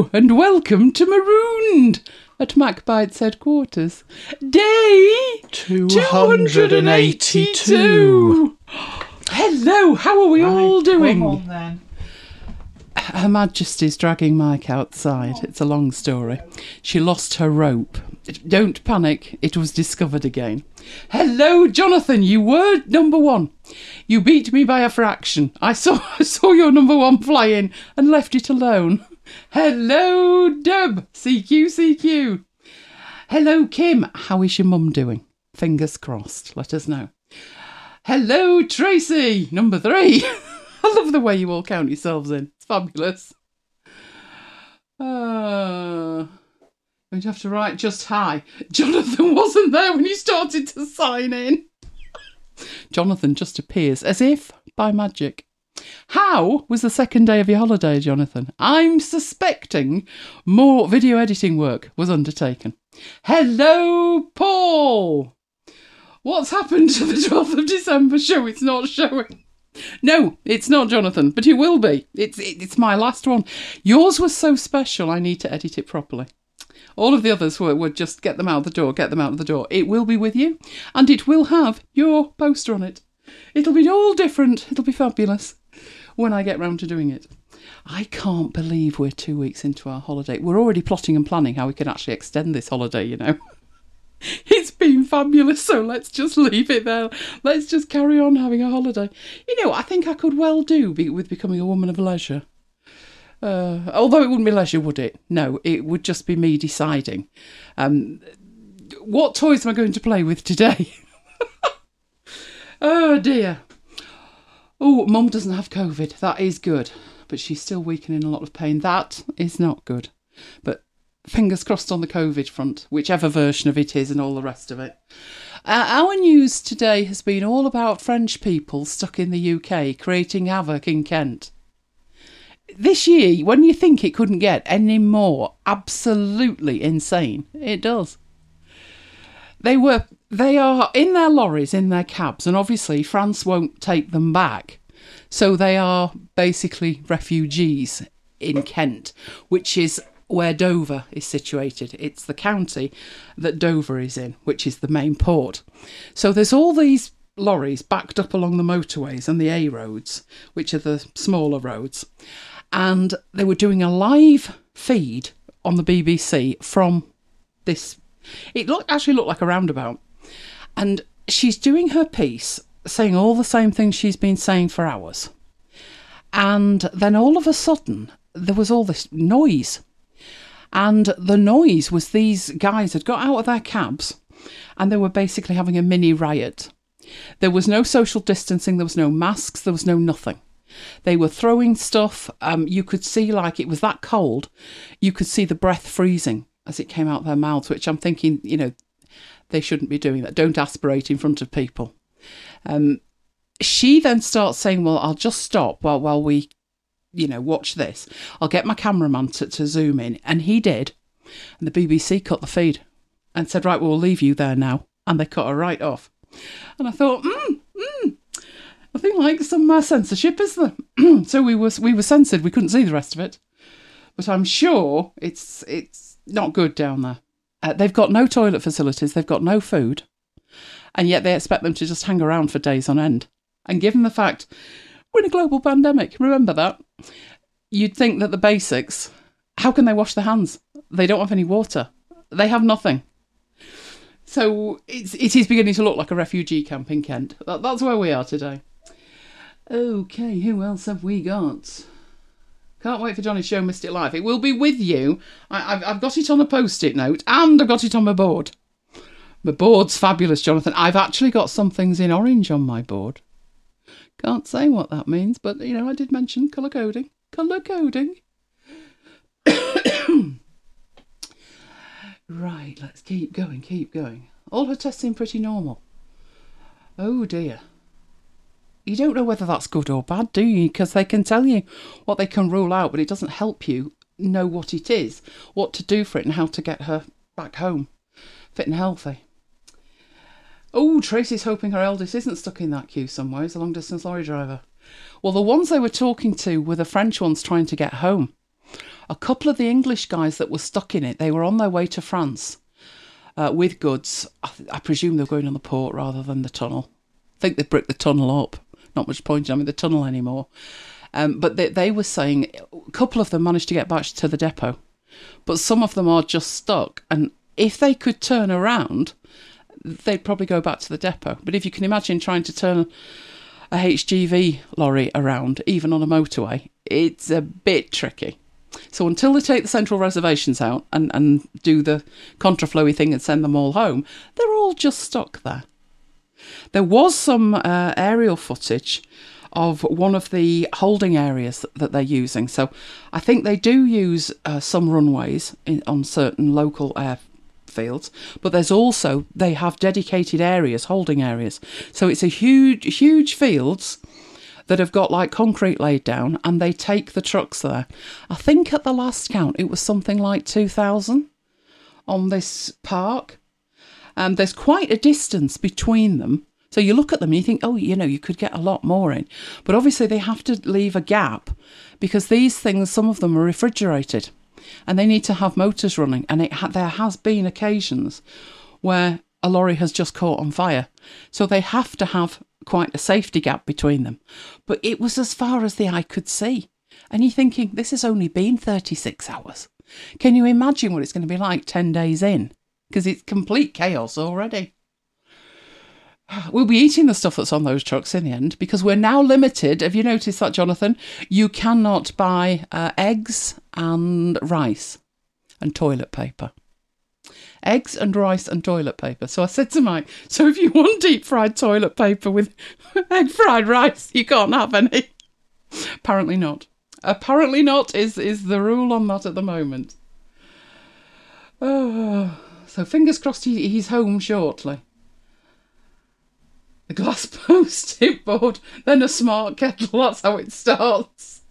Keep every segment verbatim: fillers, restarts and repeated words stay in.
and welcome to Marooned at MacBite's headquarters. Day two hundred eighty-two. Hello, how are we Right, all doing? Come on then. Her Majesty's dragging Mike outside. It's a long story. She lost her rope. Don't panic, it was discovered again. Hello, Jonathan, you were number one. You beat me by a fraction. I saw I saw your number one fly in and left it alone. Hello, Deb. C Q, C Q. Hello, Kim. How is your mum doing? Fingers crossed. Let us know. Hello, Tracy. Number three. I love the way you all count yourselves in. It's fabulous. Uh, we'd have to write just hi. Jonathan wasn't there when you started to sign in. Jonathan just appears as if by magic. How was the second day of your holiday, Jonathan? I'm suspecting more video editing work was undertaken. Hello, Paul. What's happened to the twelfth of December show? It's not showing. No, it's not, Jonathan, but it will be. It's it's my last one. Yours was so special, I need to edit it properly. All of the others were, were just get them out the door, get them out of the door. It will be with you, and it will have your poster on it. It'll be all different. It'll be fabulous when I get round to doing it. I can't believe we're two weeks into our holiday. We're already plotting and planning how we can actually extend this holiday, you know. It's been fabulous, so let's just leave it there. Let's just carry on having a holiday. You know, I think I could well do be, with becoming a woman of leisure. Uh, although it wouldn't be leisure, would it? No, it would just be me deciding. Um, what toys am I going to play with today? Oh, dear. Oh, Mum doesn't have COVID. That is good. But she's still weak and in a lot of pain. That is not good. But fingers crossed on the COVID front, whichever version of it is and all the rest of it. Uh, our news today has been all about French people stuck in the U K creating havoc in Kent. This year, when you think it couldn't get any more absolutely insane, it does. They were, they are in their lorries, in their cabs, and obviously France won't take them back. So they are basically refugees in Kent, which is where Dover is situated. It's the county that Dover is in, which is the main port. So there's all these lorries backed up along the motorways and the A roads, which are the smaller roads. And they were doing a live feed on the B B C from this. It looked, actually looked like a roundabout. And she's doing her piece, saying all the same things she's been saying for hours. And then all of a sudden, there was all this noise. And the noise was these guys had got out of their cabs and they were basically having a mini riot. There was no social distancing, there was no masks, there was no nothing. They were throwing stuff. Um, you could see, like, it was that cold, you could see the breath freezing as it came out their mouths, which I'm thinking, you know, they shouldn't be doing that. Don't aspirate in front of people. Um, she then starts saying, well, I'll just stop while, while we, you know, watch this. I'll get my cameraman to, to zoom in. And he did. And the B B C cut the feed and said, right, well, we'll leave you there now. And they cut her right off. And I thought, mm, mm, nothing like some uh, censorship, is there? So we were, we were censored. We couldn't see the rest of it. But I'm sure it's it's not good down there. Uh, they've got no toilet facilities. They've got no food. And yet they expect them to just hang around for days on end. And given the fact we're in a global pandemic, remember that, you'd think that the basics, how can they wash their hands? They don't have any water. They have nothing. So it's, it is beginning to look like a refugee camp in Kent. That, that's where we are today. Okay, who else have we got? Can't wait for Johnny's show, Missed It Live. It will be with you. I, I've, I've got it on a post-it note and I've got it on my board. My board's fabulous, Jonathan. I've actually got some things in orange on my board. Can't say what that means, but, you know, I did mention colour coding. Colour coding. Right, let's keep going, keep going. All her tests seem pretty normal. Oh, dear. You don't know whether that's good or bad, do you? Because they can tell you what they can rule out, but it doesn't help you know what it is, what to do for it, and how to get her back home, fit and healthy. Oh, Tracy's hoping her eldest isn't stuck in that queue somewhere as a long-distance lorry driver. Well, the ones they were talking to were the French ones trying to get home. a couple of the English guys that were stuck in it, they were on their way to France uh, with goods. I, I presume they were going on the port rather than the tunnel. I think they bricked the tunnel up. Not much point in having the tunnel anymore. Um, but they, they were saying a couple of them managed to get back to the depot, but some of them are just stuck. And if they could turn around, they'd probably go back to the depot. But if you can imagine trying to turn a H G V lorry around, even on a motorway, it's a bit tricky. So until they take the central reservations out and, and do the contraflowy thing and send them all home, they're all just stuck there. There was some uh, aerial footage of one of the holding areas that, that they're using. So I think they do use uh, some runways in, on certain local airfields, but there's also, they have dedicated areas, holding areas. So it's a huge, huge fields that have got like concrete laid down, and they take the trucks there. I think at the last count, it was something like two thousand on this park. And there's quite a distance between them. So you look at them and you think, oh, you know, you could get a lot more in. But obviously they have to leave a gap because these things, some of them are refrigerated and they need to have motors running. And it ha- there has been occasions where a lorry has just caught on fire. So they have to have quite a safety gap between them. But it was as far as the eye could see. And you're thinking, this has only been thirty-six hours. Can you imagine what it's going to be like ten days in? Because it's complete chaos already. We'll be eating the stuff that's on those trucks in the end, because we're now limited. Have you noticed that, Jonathan? You cannot buy uh, eggs and rice and toilet paper. Eggs and rice and toilet paper. So I said to Mike, so if you want deep fried toilet paper with egg fried rice, you can't have any. Apparently not. Apparently not is, is the rule on that at the moment. Oh, so fingers crossed he, he's home shortly. A glass post-it board, then a smart kettle. That's how it starts.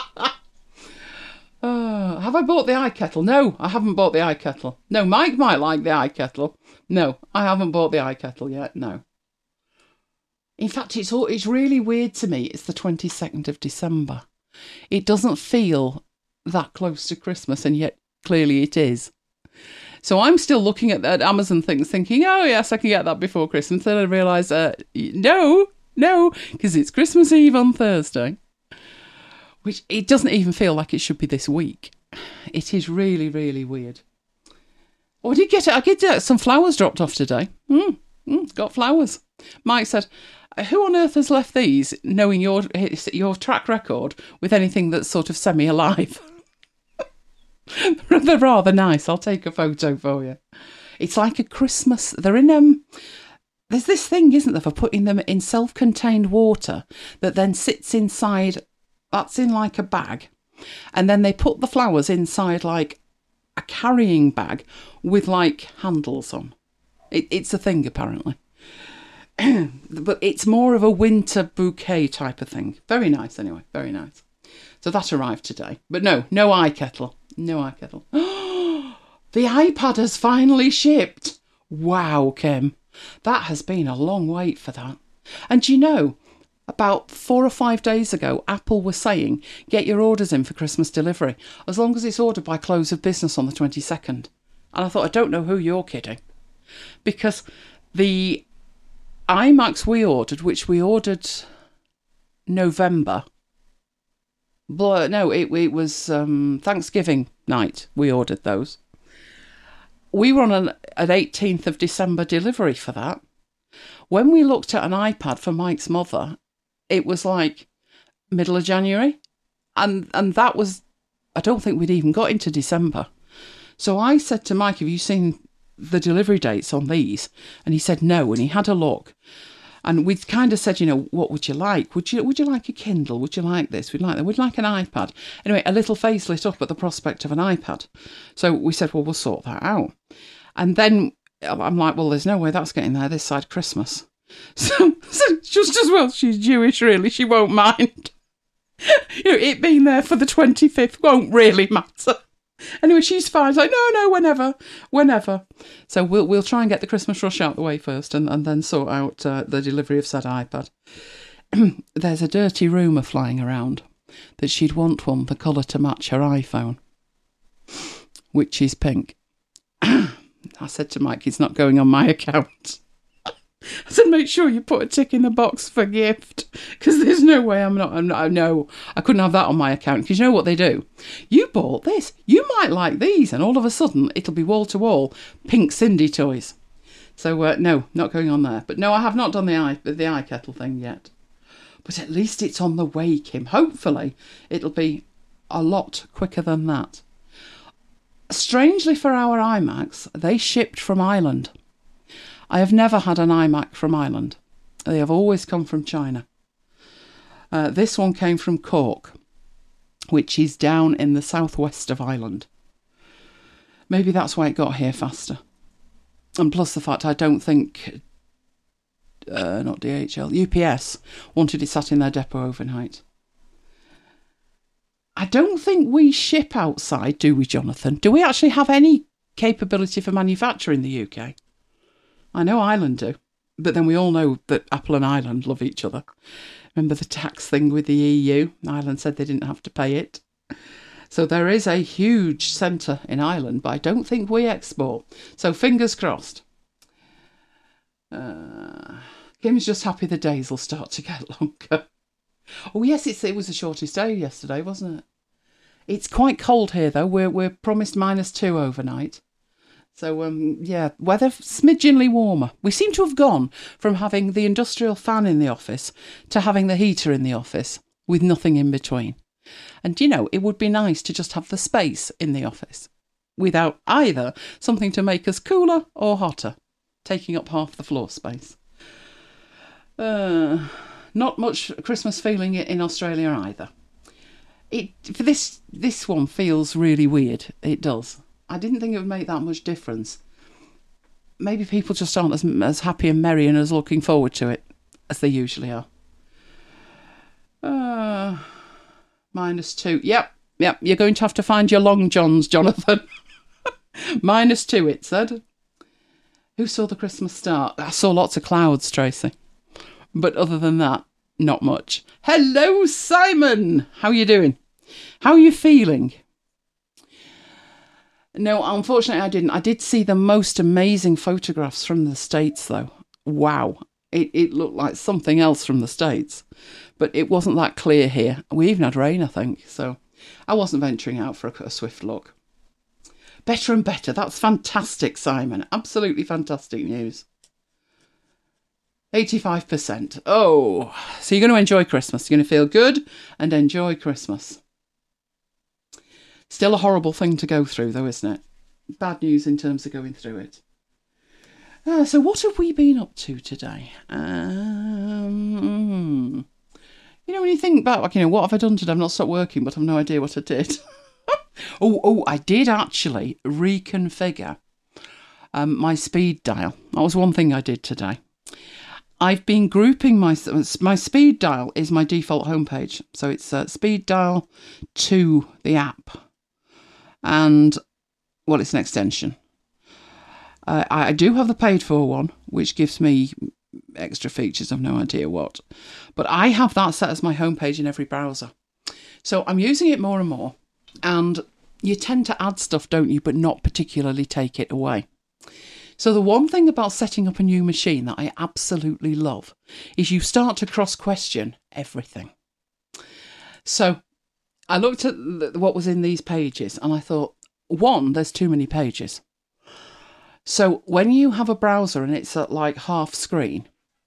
Oh, have I bought the eye kettle? No, I haven't bought the eye kettle. No, Mike might like the eye kettle. No, I haven't bought the eye kettle yet. No. In fact, it's all, it's really weird to me. It's the twenty-second of December. It doesn't feel that close to Christmas, and yet clearly it is. So I'm still looking at, at Amazon things thinking, oh yes, I can get that before Christmas. Then I realise, uh, no, no, because it's Christmas Eve on Thursday. Which, it doesn't even feel like it should be this week. It is really, really weird. Oh, I did get it. I did get some flowers dropped off today. Mm, mm, got flowers. Mike said, who on earth has left these, knowing your your track record with anything that's sort of semi-alive? They're rather nice. I'll take a photo for you. It's like a Christmas. They're in um. There's this thing, isn't there, for putting them in self-contained water that then sits inside. That's in like a bag, and then they put the flowers inside like a carrying bag with like handles on. It, it's a thing apparently, but it's more of a winter bouquet type of thing. Very nice, anyway. Very nice. So that arrived today, but no, no eye kettle. No eye kettle. The iPad has finally shipped. Wow, Kim. That has been a long wait for that. And you know, about four or five days ago, Apple was saying, get your orders in for Christmas delivery, as long as it's ordered by close of business on the twenty-second. And I thought, I don't know who you're kidding. Because the iMacs we ordered, which we ordered November... But no, it, it was um, Thanksgiving night we ordered those. We were on an, an eighteenth of December delivery for that. When we looked at an iPad for Mike's mother, it was like middle of January. And and that was, I don't think we'd even got into December. So I said to Mike, have you seen the delivery dates on these? And he said no, and he had a look. And we kind of said, you know, what would you like? Would you would you like a Kindle? Would you like this? We'd like that. Would you like an iPad? Anyway, a little face lit up at the prospect of an iPad. So we said, well, we'll sort that out. And then I'm like, well, there's no way that's getting there this side Christmas. So, so just as well, she's Jewish, really. She won't mind. You know, it being there for the twenty-fifth won't really matter. Anyway, she's fine. It's like, no, no, whenever, whenever. So we'll we'll try and get the Christmas rush out the way first, and, and then sort out uh, the delivery of said iPad. There's a dirty rumour flying around that she'd want one the colour to match her iPhone. which is pink. I said to Mike, it's not going on my account. I said, make sure you put a tick in the box for gift, because there's no way I'm not, I'm not, no, I couldn't have that on my account, because you know what they do? You bought this, you might like these, and all of a sudden it'll be wall to wall pink Cindy toys. So uh, no, not going on there. But no, I have not done the eye, the eye kettle thing yet. But at least it's on the way, Kim. Hopefully it'll be a lot quicker than that. Strangely for our iMacs, they shipped from Ireland. I have never had an iMac from Ireland. They have always come from China. Uh, this one came from Cork, which is down in the southwest of Ireland. Maybe that's why it got here faster. And plus the fact I don't think, uh, not D H L, U P S wanted it sat in their depot overnight. I don't think we ship outside, do we, Jonathan? Do we actually have any capability for manufacture in the U K? I know Ireland do, but then we all know that Apple and Ireland love each other. Remember the tax thing with the E U? Ireland said they didn't have to pay it. So there is a huge centre in Ireland, but I don't think we export. So fingers crossed. Uh, Kim's just happy the days will start to get longer. Oh yes, it's, it was the shortest day yesterday, wasn't it? It's quite cold here though. We're we're promised minus two overnight. So, um, yeah, weather smidgenly warmer. We seem to have gone from having the industrial fan in the office to having the heater in the office with nothing in between. And, you know, it would be nice to just have the space in the office without either something to make us cooler or hotter, taking up half the floor space. Uh, not much Christmas feeling in Australia either. It for this this one feels really weird. It does. I didn't think it would make that much difference. Maybe people just aren't as, as happy and merry and as looking forward to it as they usually are. Uh, minus two. Yep, yep. You're going to have to find your long johns, Jonathan. Minus two, it said. Who saw the Christmas star? I saw lots of clouds, Tracy. But other than that, not much. Hello, Simon. How are you doing? How are you feeling? No, unfortunately I didn't. I did see the most amazing photographs from the States, though. Wow. It, it looked like something else from the States. But it wasn't that clear here. We even had rain, I think. So I wasn't venturing out for a, a swift look. Better and better. That's fantastic, Simon. Absolutely fantastic news. eighty-five percent. Oh, so you're going to enjoy Christmas. You're going to feel good and enjoy Christmas. Still a horrible thing to go through, though, isn't it? Bad news in terms of going through it. Uh, so what have we been up to today? Um, you know, when you think back, like, you know, what have I done today? I've not stopped working, but I've no idea what I did. oh, oh, I did actually reconfigure um, my speed dial. That was one thing I did today. I've been grouping my my speed dial is my default homepage, so it's uh, speed dial to the app, and well, it's an extension. Uh, I, I do have the paid for one, which gives me extra features. I've no idea what, but I have that set as my homepage in every browser. So I'm using it more and more, and you tend to add stuff, don't you, but not particularly take it away. So the one thing about setting up a new machine that I absolutely love is you start to cross-question everything. So I looked at what was in these pages and I thought, one, there's too many pages. So when you have a browser and it's at like half screen,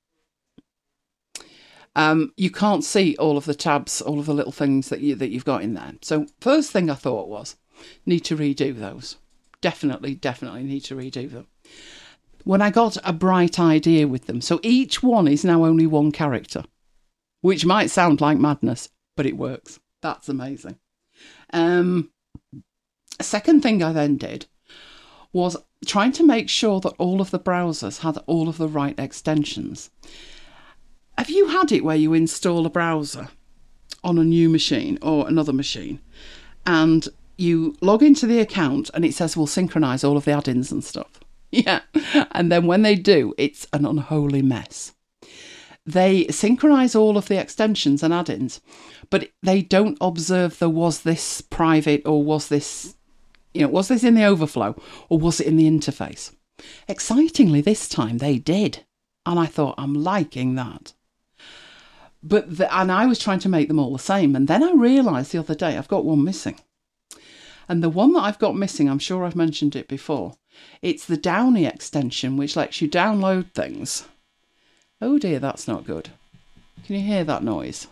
um, you can't see all of the tabs, all of the little things that, you, that you've got in there. So first thing I thought was, need to redo those. Definitely, definitely need to redo them. When I got a bright idea with them, so each one is now only one character, which might sound like madness, but it works. That's amazing. Um, second thing I then did was trying to make sure that all of the browsers had all of the right extensions. Have you had it where you install a browser on a new machine or another machine and you log into the account and it says we'll synchronise all of the add-ins and stuff? Yeah. And then when they do, it's an unholy mess. They synchronise all of the extensions and add-ins, but they don't observe the was this private or was this You know, was this in the overflow or was it in the interface? Excitingly, this time they did. And I thought, I'm liking that. But the, and I was trying to make them all the same. And then I realised the other day I've got one missing. And the one that I've got missing, I'm sure I've mentioned it before. It's the Downy extension, which lets you download things. Oh dear, that's not good. Can you hear that noise?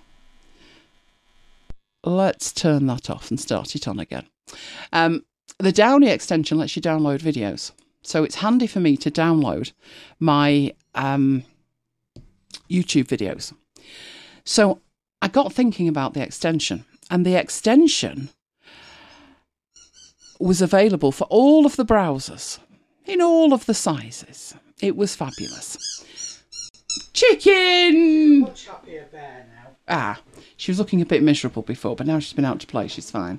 Let's turn that off and start it on again. Um, the Downy extension lets you download videos. So it's handy for me to download my um, YouTube videos. So I got thinking about the extension, and the extension was available for all of the browsers, in all of the sizes. It was fabulous. Chicken! Much happier bear now. Ah, she was looking a bit miserable before, but now she's been out to play, she's fine.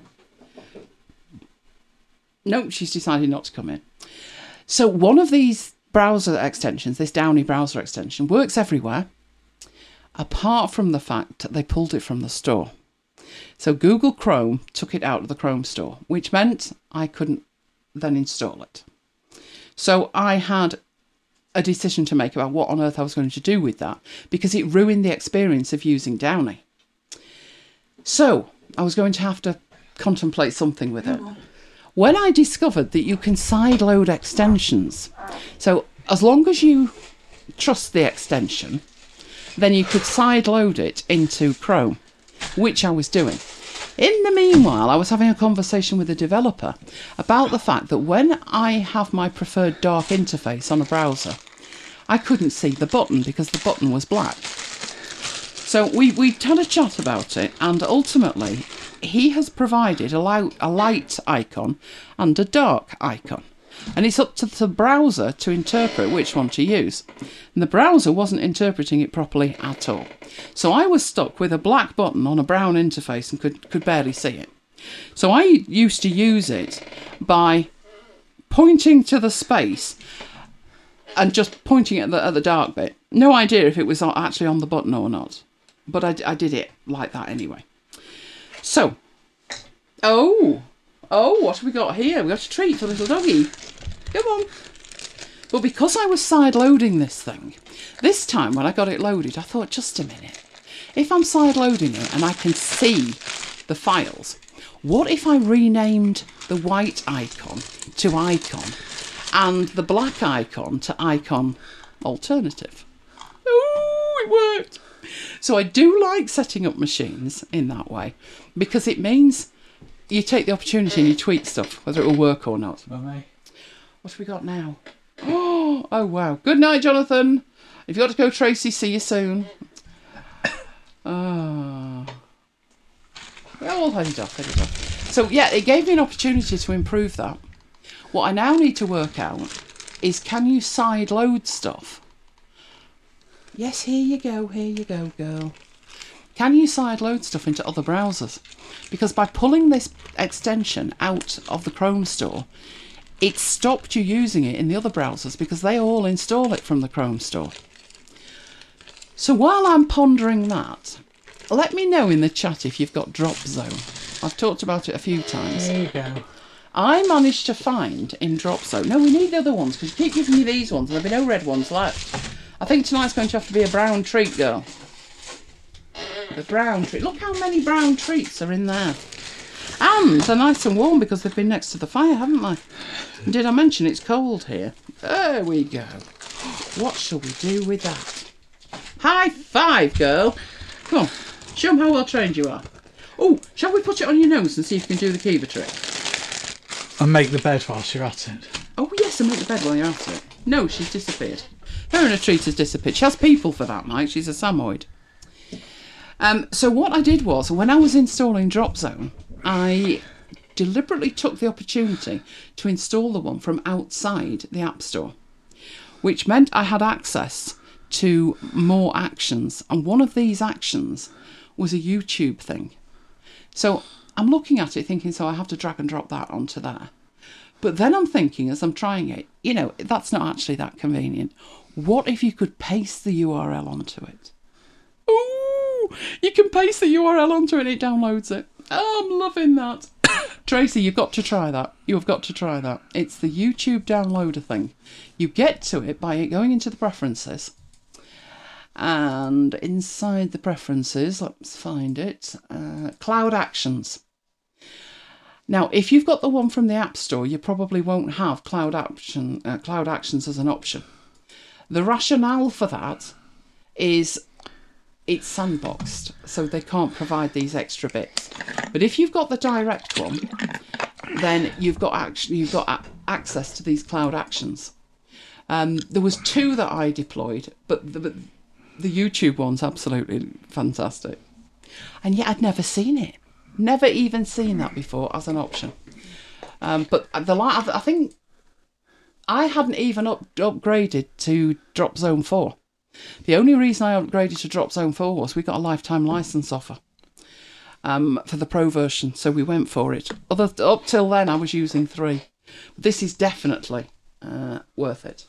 No, she's decided not to come in. So one of these browser extensions, this Downy browser extension, works everywhere, apart from the fact that they pulled it from the store. So Google Chrome took it out of the Chrome store, which meant I couldn't then install it. So I had a decision to make about what on earth I was going to do with that, because it ruined the experience of using Downy. So I was going to have to contemplate something with it. When I discovered that you can sideload extensions, so as long as you trust the extension, then you could sideload it into Chrome, which I was doing. In the meanwhile, I was having a conversation with a developer about the fact that when I have my preferred dark interface on a browser, I couldn't see the button because the button was black. So we, we had a chat about it, and ultimately he has provided a light, a light icon and a dark icon. And it's up to the browser to interpret which one to use. And the browser wasn't interpreting it properly at all. So I was stuck with a black button on a brown interface and could, could barely see it. So I used to use it by pointing to the space and just pointing at the, at the dark bit. No idea if it was actually on the button or not. But I, I did it like that anyway. So, oh, oh, what have we got here? We got a treat for little doggy. Come on. But because I was side-loading this thing, this time when I got it loaded, I thought, just a minute. If I'm side-loading it and I can see the files, what if I renamed the white icon to icon and the black icon to icon alternative? Oh, it worked. So I do like setting up machines in that way, because it means you take the opportunity and you tweak stuff, whether it will work or not. Mummy. What have we got now? Oh, oh wow. Good night, Jonathan. If you've got to go, Tracy, see you soon. Ah. Well, we'll head it off, head it off. So, yeah, it gave me an opportunity to improve that. What I now need to work out is, can you side load stuff? Yes, here you go, here you go, girl. Can you side load stuff into other browsers? Because by pulling this extension out of the Chrome store, it stopped you using it in the other browsers because they all install it from the Chrome store. So while I'm pondering that, let me know in the chat if you've got Drop Zone. I've talked about it a few times. There you go. I managed to find in Drop Zone... No, we need the other ones, because you keep giving me these ones and there'll be no red ones left. I think tonight's going to have to be a brown treat, girl. The brown treat. Look how many brown treats are in there. And they're nice and warm because they've been next to the fire, haven't they? And did I mention it's cold here? There we go. What shall we do with that? High five, girl. Come on. Show them how well trained you are. Oh, shall we put it on your nose and see if you can do the Kiva trick? And make the bed whilst you're at it. Oh, yes, and make the bed while you're at it. No, she's disappeared. Her and her treat has disappeared. She has people for that, Mike. She's a Samoyed. Um, so what I did was, when I was installing Drop Zone, I deliberately took the opportunity to install the one from outside the App Store, which meant I had access to more actions. And one of these actions was a YouTube thing. So I'm looking at it thinking, so I have to drag and drop that onto there. But then I'm thinking, as I'm trying it, you know, that's not actually that convenient. What if you could paste the U R L onto it? Ooh, you can paste the U R L onto it and it downloads it. Oh, I'm loving that. Tracy, you've got to try that. You've got to try that. It's the YouTube downloader thing. You get to it by going into the preferences. And inside the preferences, let's find it, uh, Cloud Actions. Now, if you've got the one from the App Store, you probably won't have Cloud Action, uh, Cloud Actions as an option. The rationale for that is it's sandboxed, so they can't provide these extra bits. But if you've got the direct one, then you've got action, you've got a- access to these Cloud Actions. Um, there was two that I deployed, but the, but the YouTube one's absolutely fantastic. And yet I'd never seen it. Never even seen that before as an option. Um, but the I think I hadn't even up, upgraded to Drop Zone four. The only reason I upgraded to Drop Zone four was we got a lifetime license offer um, for the Pro version, so we went for it. Other, up till then, I was using three. This is definitely uh, worth it.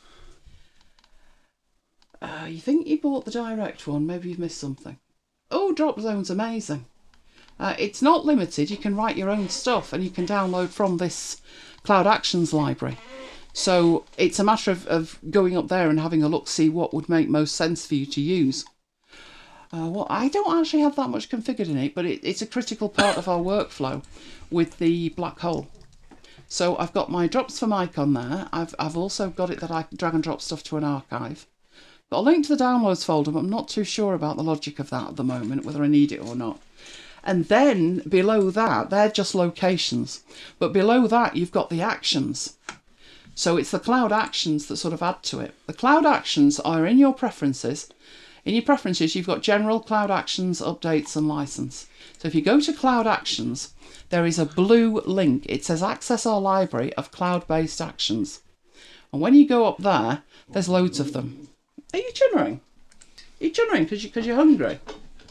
Uh, you think you bought the direct one? Maybe you've missed something. Oh, Drop Zone's amazing. Uh, it's not limited. You can write your own stuff and you can download from this Cloud Actions library. So it's a matter of, of going up there and having a look, see what would make most sense for you to use. Uh, well, I don't actually have that much configured in it, but it, it's a critical part of our workflow with the black hole. So I've got my drops for Mike on there. I've, I've also got it that I drag and drop stuff to an archive. Got a link to the downloads folder, but I'm not too sure about the logic of that at the moment, whether I need it or not. And then below that, they're just locations. But below that, you've got the actions. So it's the Cloud Actions that sort of add to it. The Cloud Actions are in your preferences. In your preferences, you've got General, Cloud Actions, Updates and License. So if you go to Cloud Actions, there is a blue link. It says Access our library of cloud-based actions. And when you go up there, there's loads of them. Are you chunnering? Are you chunnering because you, 'cause you're hungry?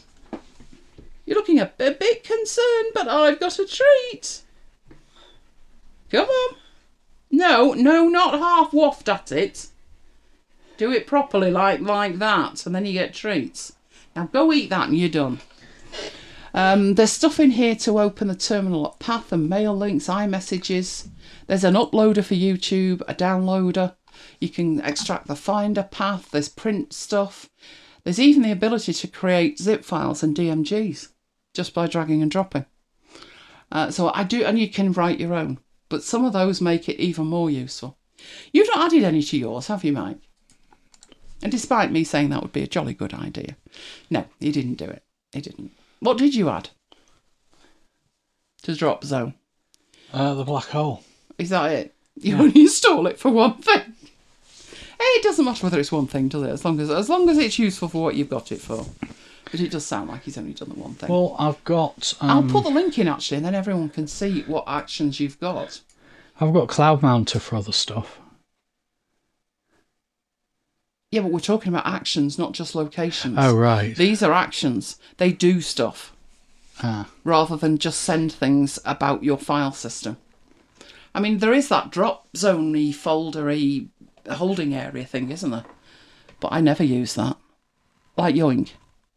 You're looking a, a bit concerned, but I've got a treat. Come on. No, no, not half waft at it. Do it properly like, like that, and then you get treats. Now go eat that and you're done. Um, there's stuff in here to open the terminal path and mail links, iMessages. There's an uploader for YouTube, a downloader. You can extract the Finder path. There's print stuff. There's even the ability to create zip files and D M Gs just by dragging and dropping. Uh, so I do, and you can write your own. But some of those make it even more useful. You've not added any to yours, have you, Mike? And despite me saying that would be a jolly good idea. No, he didn't do it. He didn't. What did you add to Drop Zone? Uh, the black hole. Is that it? You Yeah. only install it for one thing. Hey, it doesn't matter whether it's one thing, does it? As long as, as long as it's useful for what you've got it for. But it does sound like he's only done the one thing. Well, I've got... Um, I'll put the link in, actually, and then everyone can see what actions you've got. I've got Cloud Mounter for other stuff. Yeah, but we're talking about actions, not just locations. Oh, right. These are actions. They do stuff. Ah. Rather than just send things about your file system. I mean, there is that drop zone-y, folder-y holding area thing, isn't there? But I never use that. Like Yoink.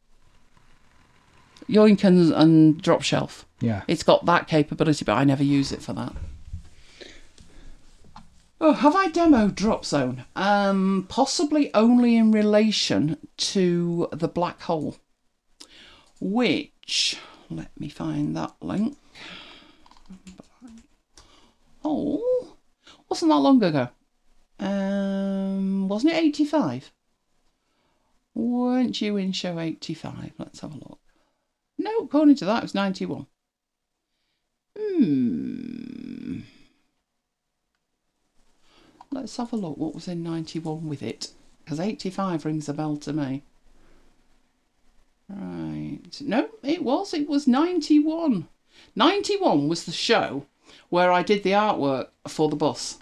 Yoink and, and Drop Shelf. Yeah. It's got that capability, but I never use it for that. Oh, have I demoed Drop Zone? Um, possibly only in relation to the black hole. Which, let me find that link. Oh, wasn't that long ago? Um, wasn't it eighty-five? Weren't you in show eighty-five? Let's have a look. No, according to that, it was ninety-one. Hmm. Let's have a look what was in ninety-one with it. Because eighty-five rings a bell to me. Right. No, it was. It was ninety-one. ninety-one was the show where I did the artwork for the bus.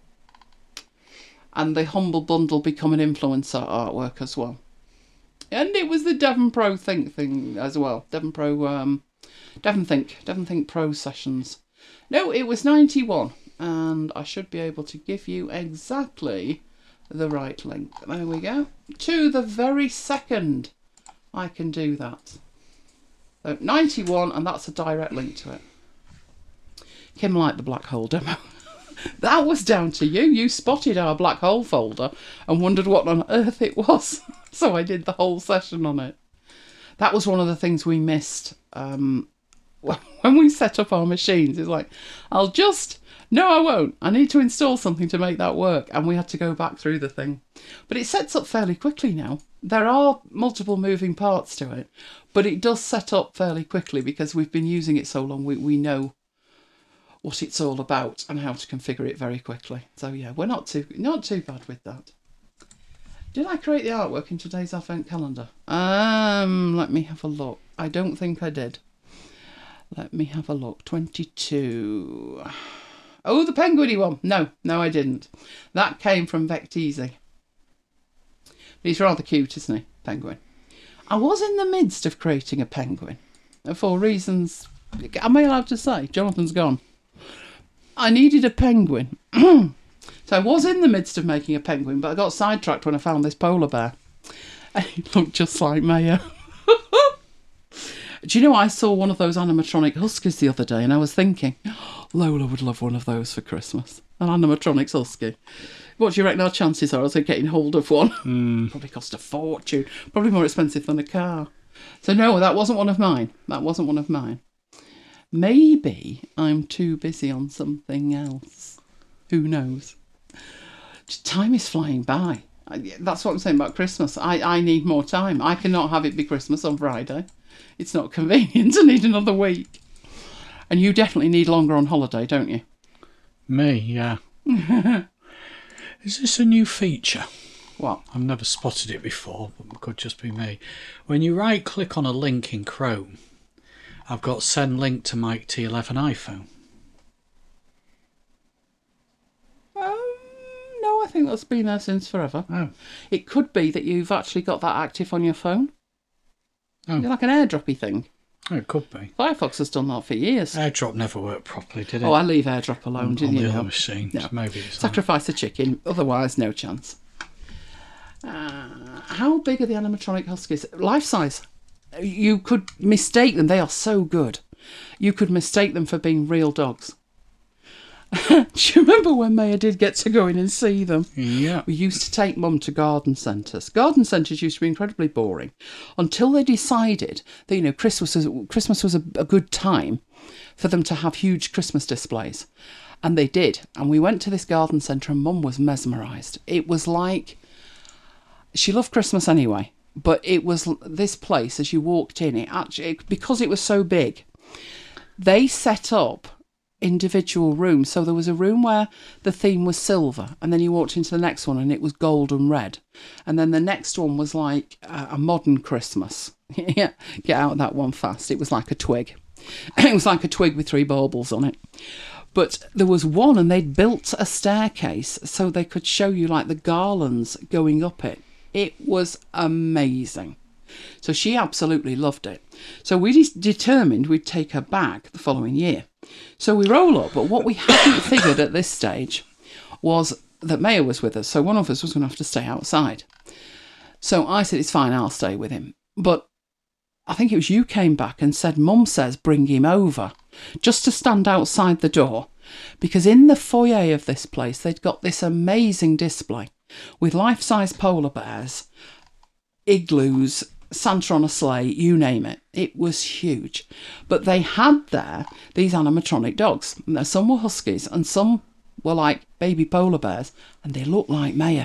And the Humble Bundle Become an Influencer artwork as well. And it was the Devon Pro Think thing as well. Devon Pro, um, Devon Think, Devon Think Pro sessions. No, it was ninety-one. And I should be able to give you exactly the right link. There we go. To the very second I can do that. So ninety-one, and that's a direct link to it. Kim liked the black hole demo. That was down to you. You spotted our black hole folder and wondered what on earth it was. So I did the whole session on it. That was one of the things we missed um, when we set up our machines. It's like, I'll just... No, I won't. I need to install something to make that work. And we had to go back through the thing. But it sets up fairly quickly now. There are multiple moving parts to it. But it does set up fairly quickly because we've been using it so long. We, we know what it's all about and how to configure it very quickly. So yeah, we're not too not too bad with that. Did I create the artwork in today's advent calendar? Um, let me have a look. I don't think I did. Let me have a look. twenty-two. Oh, the penguiny one. No, no, I didn't. That came from Vecteezy. But he's rather cute, isn't he? Penguin. I was in the midst of creating a penguin for reasons. Am I allowed to say? Jonathan's gone. I needed a penguin. So I was in the midst of making a penguin, but I got sidetracked when I found this polar bear. And he looked just like Maya. Do you know, I saw one of those animatronic huskies the other day and I was thinking, oh, Lola would love one of those for Christmas. An animatronics husky. What do you reckon our chances are of getting hold of one? Mm. Probably cost a fortune. Probably more expensive than a car. So no, that wasn't one of mine. That wasn't one of mine. Maybe I'm too busy on something else. Who knows? Time is flying by. That's what I'm saying about Christmas. I, I need more time. I cannot have it be Christmas on Friday. It's not convenient. I need another week. And you definitely need longer on holiday, don't you? Me, yeah. Is this a new feature? What? I've never spotted it before, but it could just be me. When you right click on a link in Chrome, I've got send link to Mike T eleven iPhone. Um, no, I think that's been there since forever. Oh. It could be that you've actually got that active on your phone. Oh. You're like an airdroppy thing. Oh, it could be. Firefox has done that for years. AirDrop never worked properly, did it? Oh, I leave AirDrop alone, on, didn't on you? the know? other machine. No. Maybe it's Sacrifice the chicken, otherwise no chance. Uh, how big are the animatronic huskies? Life size. You could mistake them. They are so good. You could mistake them for being real dogs. Do you remember when Maya did get to go in and see them? Yeah. We used to take Mum to garden centres. Garden centres used to be incredibly boring until they decided that, you know, Christmas was, Christmas was a, a good time for them to have huge Christmas displays. And they did. And we went to this garden centre and Mum was mesmerised. It was like... She loved Christmas anyway. But it was this place, as you walked in, it actually, it, because it was so big, they set up individual rooms. So there was a room where the theme was silver, and then you walked into the next one and it was gold and red. And then the next one was like a, a modern Christmas. Yeah, get out of that one fast. It was like a twig. It was like a twig with three baubles on it. But there was one, and they'd built a staircase so they could show you like the garlands going up it. It was amazing. So she absolutely loved it. So we de- determined we'd take her back the following year. So we roll up, but what we hadn't figured at this stage was that Maya was with us, so one of us was going to have to stay outside. So I said, it's fine, I'll stay with him. But I think it was you came back and said, Mum says bring him over, just to stand outside the door, because in the foyer of this place, they'd got this amazing display with life-size polar bears, igloos, Santa on a sleigh, you name it. It was huge. But they had there these animatronic dogs. Now, some were huskies and some were like baby polar bears, and they looked like Maya.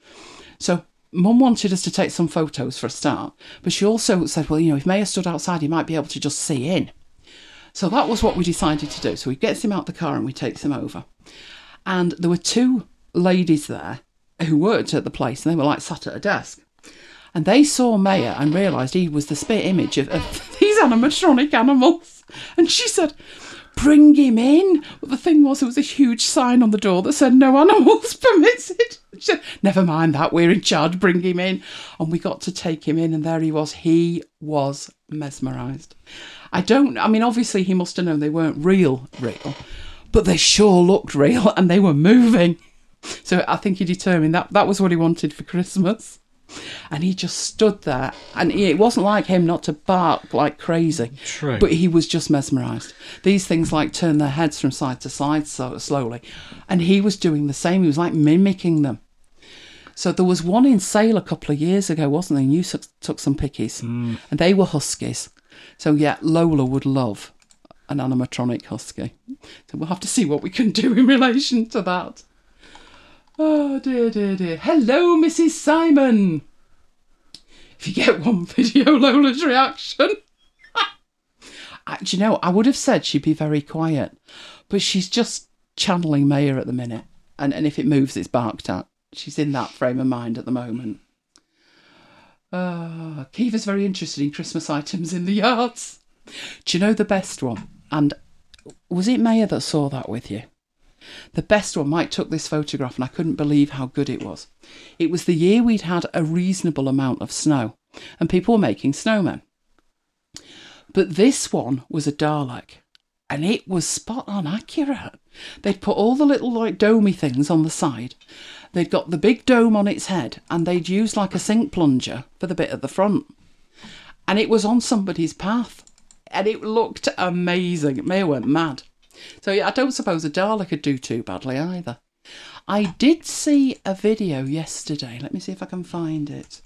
So Mum wanted us to take some photos for a start, but she also said, well, you know, if Maya stood outside, he might be able to just see in. So that was what we decided to do. So we gets him out the car and we takes him over. And there were two ladies there who worked at the place, and they were like sat at a desk. And they saw Maya and realised he was the spit image of, of these animatronic animals. And she said, bring him in. But the thing was, there was a huge sign on the door that said, no animals permitted. She said, never mind that, we're in charge, bring him in. And we got to take him in, and there he was. He was mesmerised. I don't, I mean, obviously he must have known they weren't real, real, but they sure looked real, and they were moving. So I think he determined that that was what he wanted for Christmas. And he just stood there, and he, it wasn't like him not to bark like crazy. True. But he was just mesmerised. These things like turn their heads from side to side so slowly, and he was doing the same. He was like mimicking them. So there was one in sale a couple of years ago, wasn't there? And you took, took some pickies, Mm. and they were huskies. So yeah, Lola would love an animatronic husky. So we'll have to see what we can do in relation to that. Oh dear, dear, dear. Hello, Missus Simon. If you get one video, Lola's reaction. I, do you know, I would have said she'd be very quiet, but she's just channeling Maya at the minute. And, and if it moves, it's barked at. She's in that frame of mind at the moment. Uh, Kiva's very interested in Christmas items in the yards. Do you know the best one? And was it Maya that saw that with you? The best one, Mike took this photograph and I couldn't believe how good it was. It was the year we'd had a reasonable amount of snow and people were making snowmen. But this one was a Dalek and it was spot on accurate. They'd put all the little like domey things on the side. They'd got the big dome on its head and they'd used like a sink plunger for the bit at the front. And it was on somebody's path and it looked amazing. Maya went mad. So yeah, I don't suppose a Dalek could do too badly either. I did see a video yesterday. Let me see if I can find it.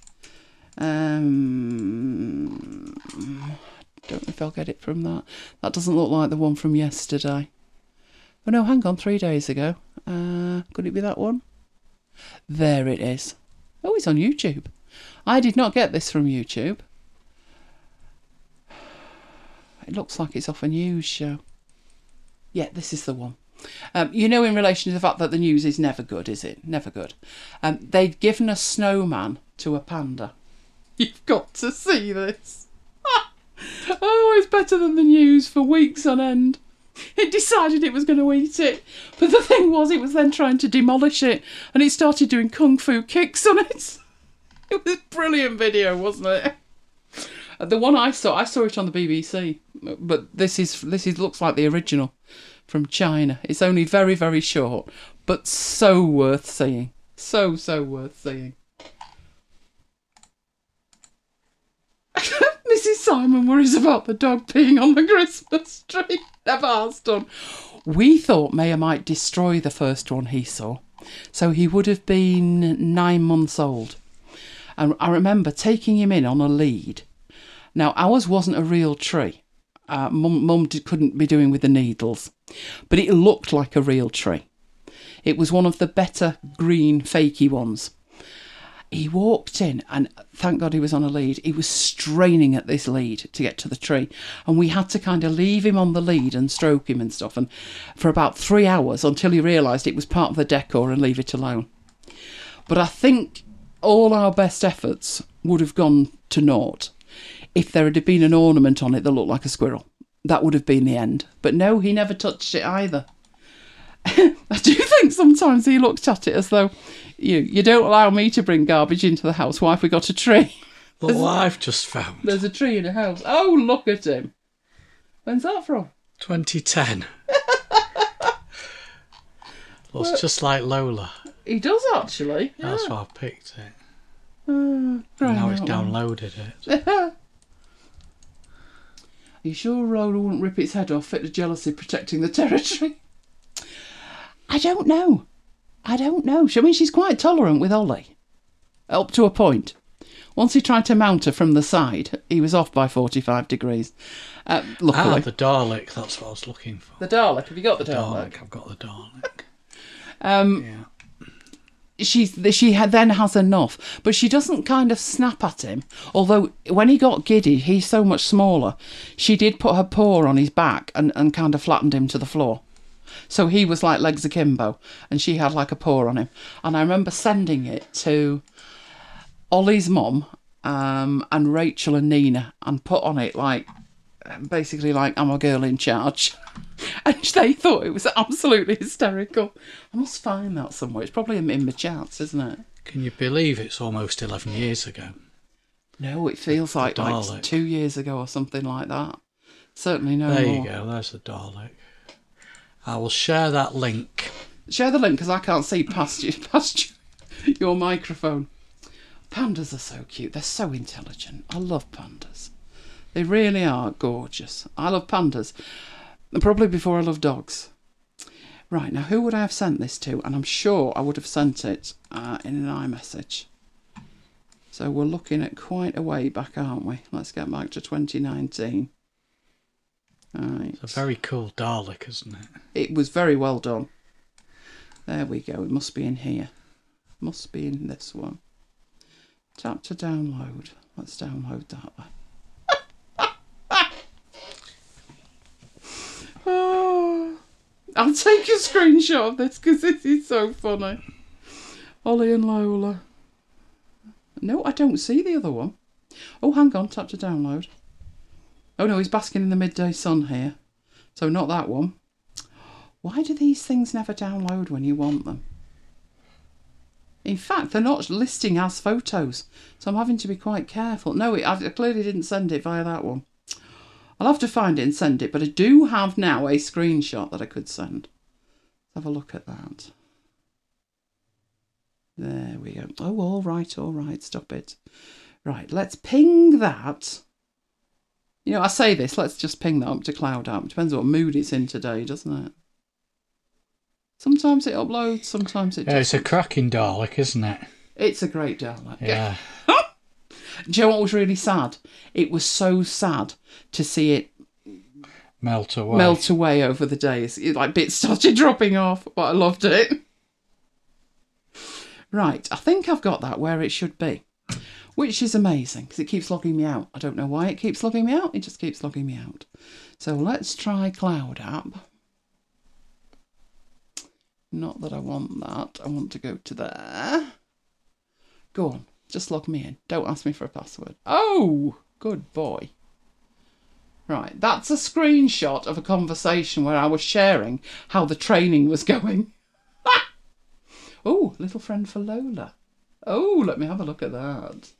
Um, don't know if I'll get it from that. That doesn't look like the one from yesterday. Oh no, hang on, three days ago. Uh, could it be that one? There it is. Oh, it's on YouTube. I did not get this from YouTube. It looks like it's off a news show. Yeah, this is the one. Um, you know, in relation to the fact that the news is never good, is it? Never good. Um, they'd given a snowman to a panda. You've got to see this. Oh, it's better than the news for weeks on end. It decided it was going to eat it. But the thing was, it was then trying to demolish it. And it started doing kung fu kicks on it. It was a brilliant video, wasn't it? The one I saw, I saw it on the B B C. But this is this is looks like the original from China. It's only very, very short, but so worth seeing. So, so worth seeing. Missus Simon worries about the dog peeing on the Christmas tree. Never has done. We thought Maya might destroy the first one he saw. So he would have been nine months old. And I remember taking him in on a lead. Now, ours wasn't a real tree. Uh, Mum, Mum did, couldn't be doing with the needles. But it looked like a real tree. It was one of the better green fakey ones. He walked in and thank God he was on a lead. He was straining at this lead to get to the tree. And we had to kind of leave him on the lead and stroke him and stuff. And for about three hours until he realised it was part of the decor and leave it alone. But I think all our best efforts would have gone to naught if there had been an ornament on it that looked like a squirrel. That would have been the end. But no, he never touched it either. I do think sometimes he looked at it as though, you you don't allow me to bring garbage into the house. Why have we got a tree? Look what I've just found. There's a tree in a house. Oh, look at him. When's that from? twenty ten. Looks Well, just like Lola. He does actually. Yeah. That's why I picked it. Uh, And now it's that one. downloaded it. Are you sure Lola wouldn't rip its head off, fit the jealousy protecting the territory? I don't know. I don't know. I mean, she's quite tolerant with Ollie. Up to a point. Once he tried to mount her from the side, he was off by forty-five degrees. Uh, luckily. Ah, the Dalek, that's what I was looking for. The Dalek, have you got the, The Dalek? Dalek, I've got the Dalek. Um, Yeah. she's she had, then has enough, but she doesn't kind of snap at him. Although when he got giddy, he's so much smaller. She did put her paw on his back and, and kind of flattened him to the floor. So he was like legs akimbo, and she had like a paw on him. And I remember sending it to Ollie's mum um, and Rachel and Nina, and put on it like basically like I'm a girl in charge. And they thought it was absolutely hysterical. I must find that somewhere. It's probably in my charts, isn't it? Can you believe it's almost eleven years ago? No, it feels like, like Dalek. two years ago or something like that. Certainly no There more. you go, there's the Dalek. I will share that link. Share the link because I can't see past you, past you, your microphone. Pandas are so cute. They're so intelligent. I love pandas. They really are gorgeous. I love pandas. Probably before I love dogs. Right, now who would I have sent this to? And I'm sure I would have sent it uh, in an iMessage. So we're looking at quite a way back, aren't we? Let's get back to twenty nineteen. Right. It's a very cool Dalek, isn't it? It was very well done. There we go. It must be in here. Must be in this one. Tap to download. Let's download that one. Oh, I'll take a screenshot of this because this is so funny. Ollie and Lola. No, I don't see the other one. Oh, hang on. Tap to download. Oh no, he's basking in the midday sun here. So not that one. Why do these things never download when you want them? In fact, they're not listing as photos. So I'm having to be quite careful. No, it, I clearly didn't send it via that one. I'll have to find it and send it. But I do have now a screenshot that I could send. Let's have a look at that. There we go. Oh, all right, all right. Stop it. Right, let's ping that. You know, I say this, let's just ping that up to Cloud App. Depends what mood it's in today, doesn't it? Sometimes it uploads, sometimes it doesn't. Yeah, it's a cracking Dalek, isn't it? It's a great Dalek. Yeah. Do you know what was really sad? It was so sad to see it melt away. Melt away over the days. It, like bits started dropping off, but I loved it. Right, I think I've got that where it should be. Which is amazing, because it keeps logging me out. I don't know why it keeps logging me out. It just keeps logging me out. So let's try Cloud App. Not that I want that. I want to go to there. Go on. Just log me in. Don't ask me for a password. Oh, good boy. Right, that's a screenshot of a conversation where I was sharing how the training was going. Oh, little friend for Lola. Oh, let me have a look at that.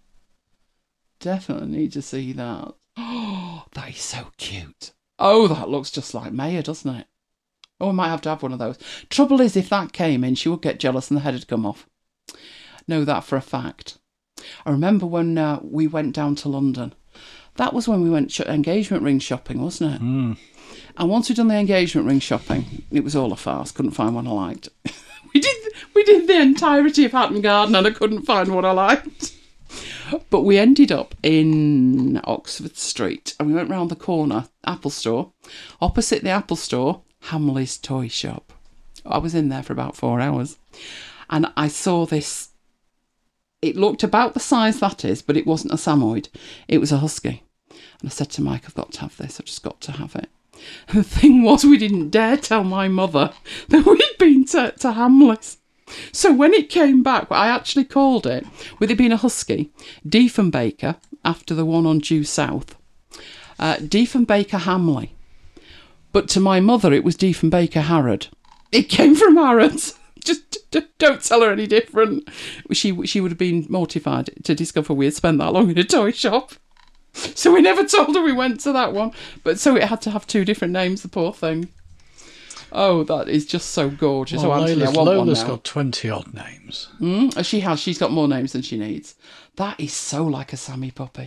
Definitely need to see that. Oh, that is so cute. Oh, that looks just like Maya, doesn't it? Oh, I might have to have one of those. Trouble is, if that came in, she would get jealous and the head would come off. Know that for a fact. I remember when uh, we went down to London. That was when we went sh- engagement ring shopping, wasn't it? Mm. And once we'd done the engagement ring shopping, it was all a farce. Couldn't find one I liked. we did we did the entirety of Hatton Garden and I couldn't find one I liked. But we ended up in Oxford Street and we went round the corner, Apple Store. Opposite the Apple Store, Hamley's Toy Shop. I was in there for about four hours. And I saw this. It looked about the size that is, but it wasn't a Samoyed. It was a Husky. And I said to Mike, I've got to have this. I've just got to have it. And the thing was, we didn't dare tell my mother that we'd been to, to Hamleys. So when it came back, I actually called it, with it being a Husky, Diefenbaker, after the one on due south. Uh, Diefenbaker Hamley. But to my mother, it was Diefenbaker Harrod. It came from Harrods. Just d- don't tell her any different. She she would have been mortified to discover we had spent that long in a toy shop. So we never told her we went to that one. But so it had to have two different names, the poor thing. Oh, that is just so gorgeous. Well, oh, Anthony, Lola's, I want Lola's one now. got twenty odd names. Mm, she has. She's got more names than she needs. That is so like a Sammy puppy.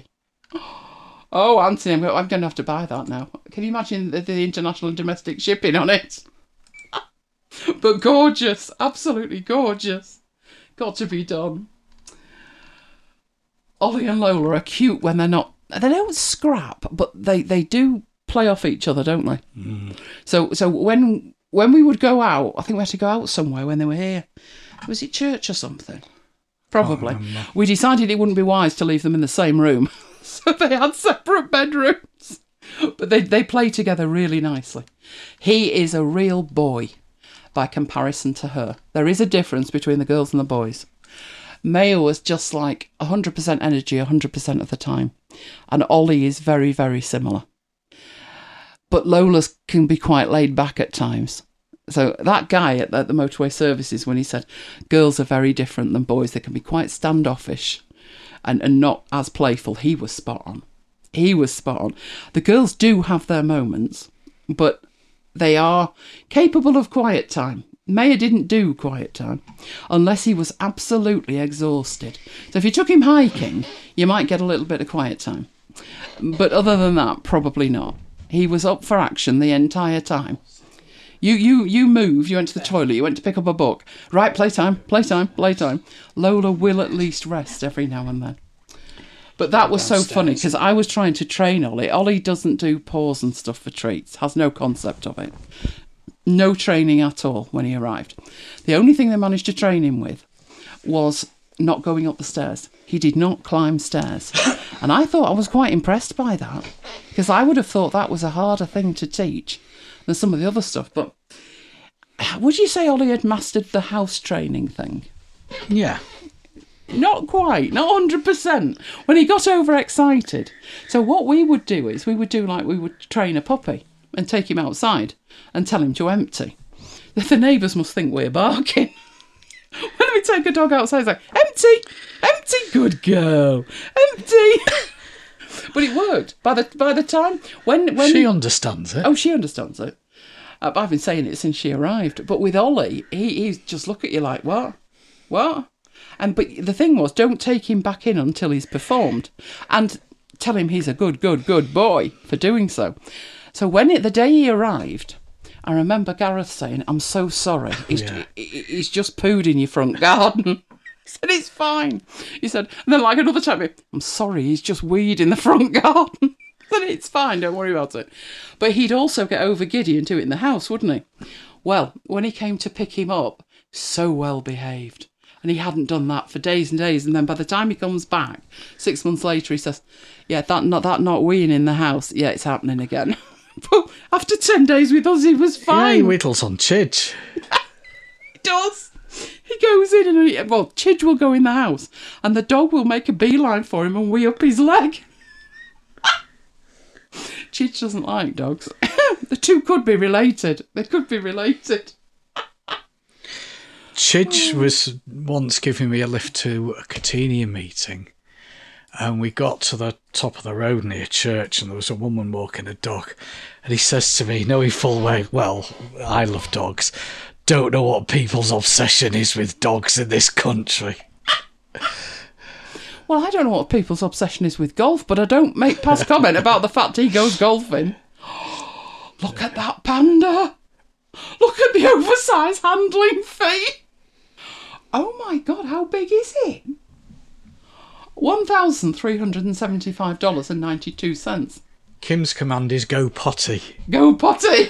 Oh, Anthony, I'm, I'm going to have to buy that now. Can you imagine the, the international and domestic shipping on it? But gorgeous. Absolutely gorgeous. Got to be done. Ollie and Lola are cute when they're not... They don't scrap, but they, they do play off each other, don't they? Mm. So so when when we would go out, I think we had to go out somewhere when they were here. Was it church or something? Probably. We decided it wouldn't be wise to leave them in the same room. So they had separate bedrooms. But they, they play together really nicely. He is a real boy by comparison to her. There is a difference between the girls and the boys. Maya was just like one hundred percent energy one hundred percent of the time. And Ollie is very, very similar. But Lola's can be quite laid back at times. So that guy at the, at the motorway services, when he said girls are very different than boys, they can be quite standoffish and, and not as playful, he was spot on. He was spot on. The girls do have their moments, but they are capable of quiet time. Maya didn't do quiet time unless he was absolutely exhausted. So if you took him hiking, you might get a little bit of quiet time. But other than that, probably not. He was up for action the entire time. You you you moved, you went to the toilet, you went to pick up a book. Right, playtime, playtime, playtime. Lola will at least rest every now and then. But that was so funny because I was trying to train Ollie. Ollie doesn't do paws and stuff for treats, has no concept of it. No training at all when he arrived. The only thing they managed to train him with was not going up the stairs. He did not climb stairs. And I thought I was quite impressed by that because I would have thought that was a harder thing to teach than some of the other stuff. But would you say Ollie had mastered the house training thing? Yeah. Not quite, not one hundred percent. When he got overexcited. So what we would do is we would do like we would train a puppy and take him outside and tell him to empty. The neighbours must think we're barking. When we take a dog outside, it's like, empty, empty, good girl, empty. But it worked. By the by the time... when when She understands it. Oh, she understands it. Uh, I've been saying it since she arrived. But with Ollie, he, he just look at you like, what? What? And but the thing was, don't take him back in until he's performed. And tell him he's a good, good, good boy for doing so. So when it, the day he arrived, I remember Gareth saying, I'm so sorry. He's, Yeah. he, he's just pooed in your front garden. He said, it's fine. He said, and then like another time, I'm sorry, he's just weed in the front garden. I said, it's fine, don't worry about it. But he'd also get over giddy and do it in the house, wouldn't he? Well, when he came to pick him up, so well behaved. And he hadn't done that for days and days. And then by the time he comes back, six months later, he says, yeah, that not that not weeing in the house. Yeah, it's happening again. But after ten days with us, he was Yeah, fine. he whittles on Chidge. He does. He goes in and, he, well, Chidge will go in the house and the dog will make a beeline for him and wee up his leg. Chidge doesn't like dogs. The two could be related. They could be related. Chidge was once giving me a lift to a Catania meeting, and we got to the top of the road near church, and there was a woman walking a dog, and he says to me, knowing full well, well, I love dogs, don't know what people's obsession is with dogs in this country. Well, I don't know what people's obsession is with golf, but I don't make past comment about the fact he goes golfing. Look at that panda. Look at the oversized handling fee. Oh my God, how big is it? one thousand three hundred seventy-five dollars and ninety-two cents. Kim's command is go potty. Go potty.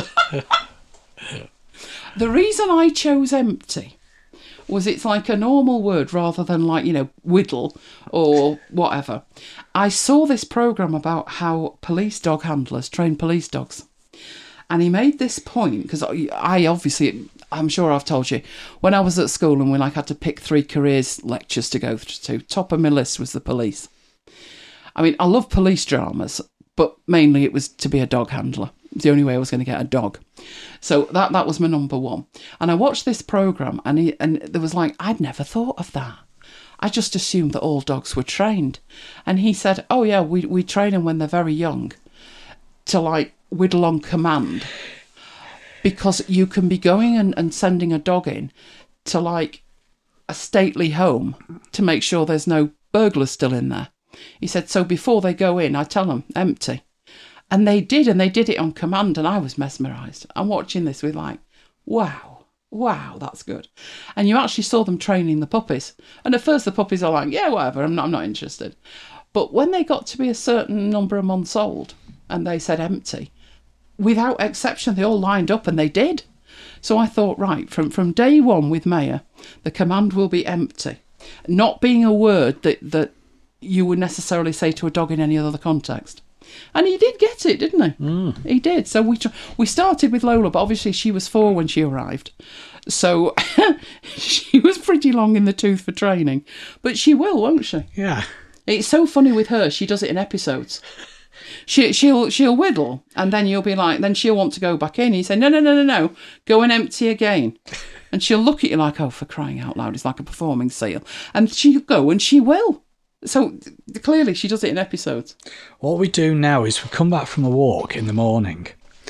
The reason I chose empty was it's like a normal word rather than like, you know, whittle or whatever. I saw this programme about how police dog handlers train police dogs. And he made this point, because I obviously, I'm sure I've told you, when I was at school and we like had to pick three careers lectures to go to, top of my list was the police. I mean, I love police dramas, but mainly it was to be a dog handler. It's the only way I was going to get a dog. So that that was my number one. And I watched this programme and, he, and there was like, I'd never thought of that. I just assumed that all dogs were trained. And he said, oh yeah, we, we train them when they're very young to like whittle on command. Because you can be going and, and sending a dog in to like a stately home to make sure there's no burglars still in there. He said, so before they go in, I tell them, empty. And they did, and they did it on command, and I was mesmerised. I'm watching this with like, wow, wow, that's good. And you actually saw them training the puppies. And at first the puppies are like, yeah, whatever, I'm not, I'm not interested. But when they got to be a certain number of months old, and they said empty, without exception, they all lined up, and they did. So I thought, right, from, from day one with Maya, the command will be empty. Not being a word that, that you would necessarily say to a dog in any other context. And he did get it, didn't he? Mm. He did. So we we started with Lola, but obviously she was four when she arrived. So she was pretty long in the tooth for training. But she will, won't she? Yeah. It's so funny with her. She does it in episodes. She, she'll she'll whittle, and then you'll be like, then she'll want to go back in. You say, no, no, no, no, no, go and empty again. And she'll look at you like, oh, for crying out loud, it's like a performing seal. And she'll go and she will. So clearly she does it in episodes. What we do now is we come back from a walk in the morning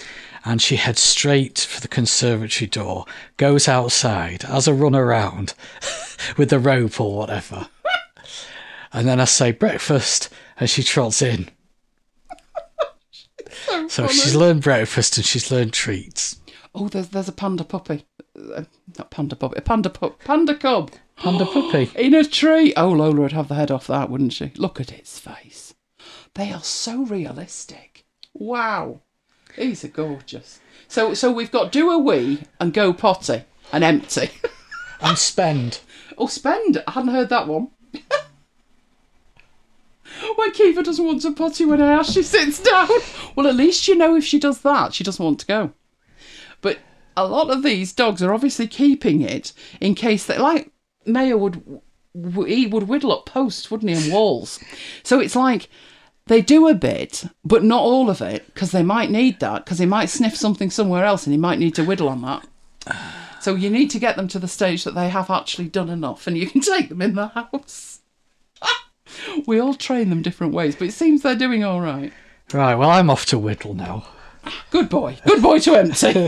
and she heads straight for the conservatory door, goes outside, has a run around with the rope or whatever. And then I say, breakfast, and she trots in. So, so she's learned breakfast and she's learned treats. Oh, there's there's a panda puppy. Uh, not panda puppy, a panda pup, panda cub. Panda puppy. In a tree. Oh, Lola would have the head off that, wouldn't she? Look at its face. They are so realistic. Wow. These are gorgeous. So so we've got do a wee and go potty and empty. And spend. Oh, spend. I hadn't heard that one. When Kiva doesn't want to potty when I ask, she sits down. Well, at least you know if she does that, she doesn't want to go. But a lot of these dogs are obviously keeping it in case they, like Maya would, he would whittle up posts, wouldn't he, and walls. So it's like they do a bit, but not all of it, because they might need that, because he might sniff something somewhere else and he might need to whittle on that. So you need to get them to the stage that they have actually done enough and you can take them in the house. We all train them different ways, but it seems they're doing all right. Right, well, I'm off to whittle now. Good boy. Good boy to empty.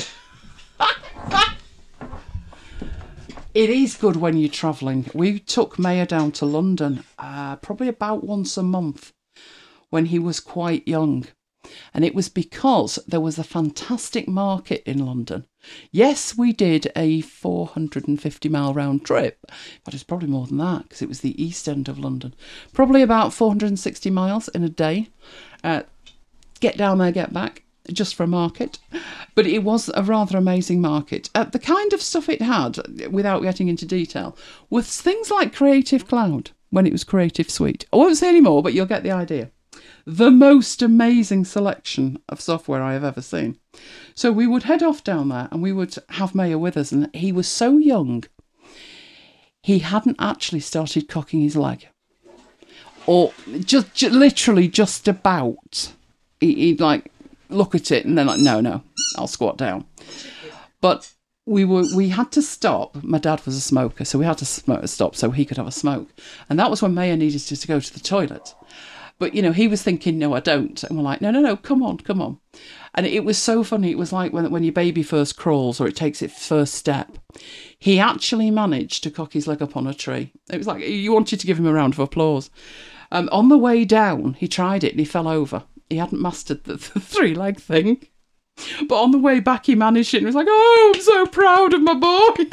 It is good when you're travelling. We took Maya down to London uh, probably about once a month when he was quite young. And it was because there was a fantastic market in London. Yes, we did a four hundred fifty mile round trip, but it's probably more than that because it was the east end of London. Probably about four hundred sixty miles in a day. Uh, get down there, get back, just for a market. But it was a rather amazing market. Uh, the kind of stuff it had, without getting into detail, was things like Creative Cloud, when it was Creative Suite. I won't say any more, but you'll get the idea. The most amazing selection of software I have ever seen. So we would head off down there and we would have Maya with us, and he was so young, he hadn't actually started cocking his leg. Or just, just literally just about. He, he'd like look at it and then like, no, no, I'll squat down. But we were we had to stop. My dad was a smoker, so we had to smoke, stop so he could have a smoke. And that was when Maya needed to, to go to the toilet. But, you know, he was thinking, no, I don't. And we're like, no, no, no, come on, come on. And it was so funny. It was like when, when your baby first crawls or it takes its first step. He actually managed to cock his leg up on a tree. It was like you wanted to give him a round of applause. Um, on the way down, he tried it and he fell over. He hadn't mastered the, the three-leg thing. But on the way back, he managed it and was like, oh, I'm so proud of my boy.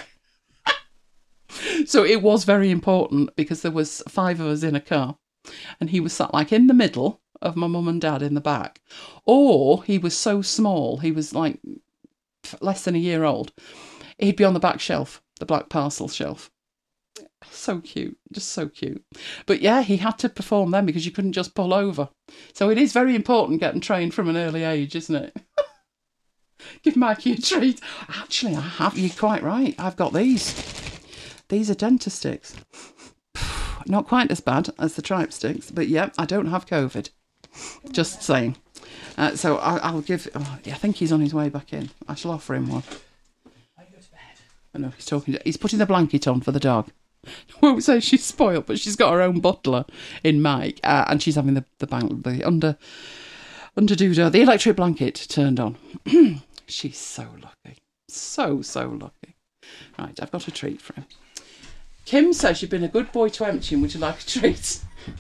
So it was very important because there was five of us in a car. And he was sat like in the middle of my mum and dad in the back. Or he was so small, he was like less than a year old. He'd be on the back shelf, the black parcel shelf. So cute, just so cute. But yeah, he had to perform then because you couldn't just pull over. So it is very important getting trained from an early age, isn't it? Give Mikey a treat. Actually, I have, you're quite right. I've got these. These are dentist sticks. Not quite as bad as the tripe sticks, but yeah, I don't have COVID. Just saying. Uh, so I, I'll give... Oh, I think he's on his way back in. I shall offer him one. I go to bed. I know, he's talking... To, he's putting the blanket on for the dog. I won't say she's spoiled, but she's got her own butler in Mike, uh, and she's having the the, bank, the under... Under doodah, the electric blanket turned on. She's so lucky. So, so lucky. Right, I've got a treat for him. Kim says you've been a good boy to empty him. Would you like a treat?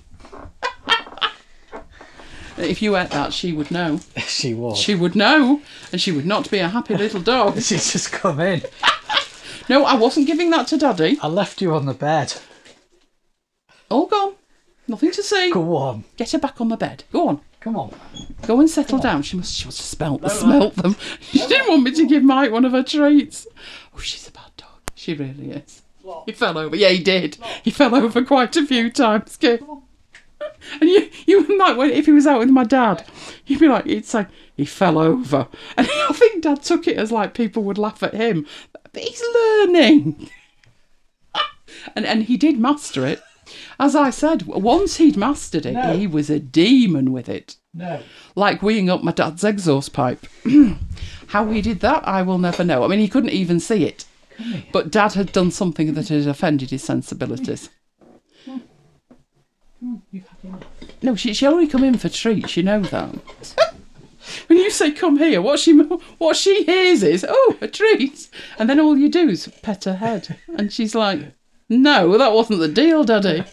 If you ate that, she would know. She would. She would know, and she would not be a happy little dog. She's just come in. No, I wasn't giving that to Daddy. I left you on the bed. All gone. Nothing to see. Go on. Get her back on the bed. Go on. Come on. Go and settle down. She must, she must have smelt, no, smelt them. She didn't want me to give Mike one of her treats. Oh, she's a bad dog. She really is. What? He fell over. Yeah, he did. What? He fell over quite a few times, Kip. And you, you might, if he was out with my dad, you'd be like, he'd say, he fell over. And I think Dad took it as like people would laugh at him. But he's learning. and and he did master it. As I said, once he'd mastered it, no. He was a demon with it. No. Like weeing up my dad's exhaust pipe. How he did that, I will never know. I mean, he couldn't even see it. But Dad had done something that had offended his sensibilities. Come on. Come on, you've had enough. No, she, she only come in for treats, you know that. When you say come here, what she what she hears is, oh, a treat. And then all you do is pet her head. And she's like, no, that wasn't the deal, Daddy.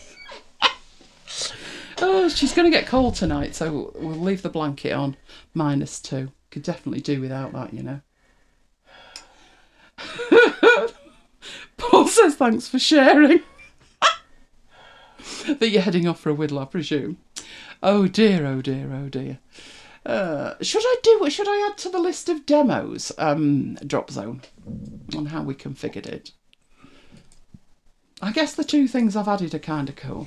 Oh, she's going to get cold tonight, so we'll leave the blanket on. Minus two. Could definitely do without that, you know. Paul says thanks for sharing. That you're heading off for a whittle, I presume. Oh dear, oh dear, oh dear. Uh, should I do it? Should I add to the list of demos, um, Drop Zone, on how we configured it? I guess the two things I've added are kind of cool.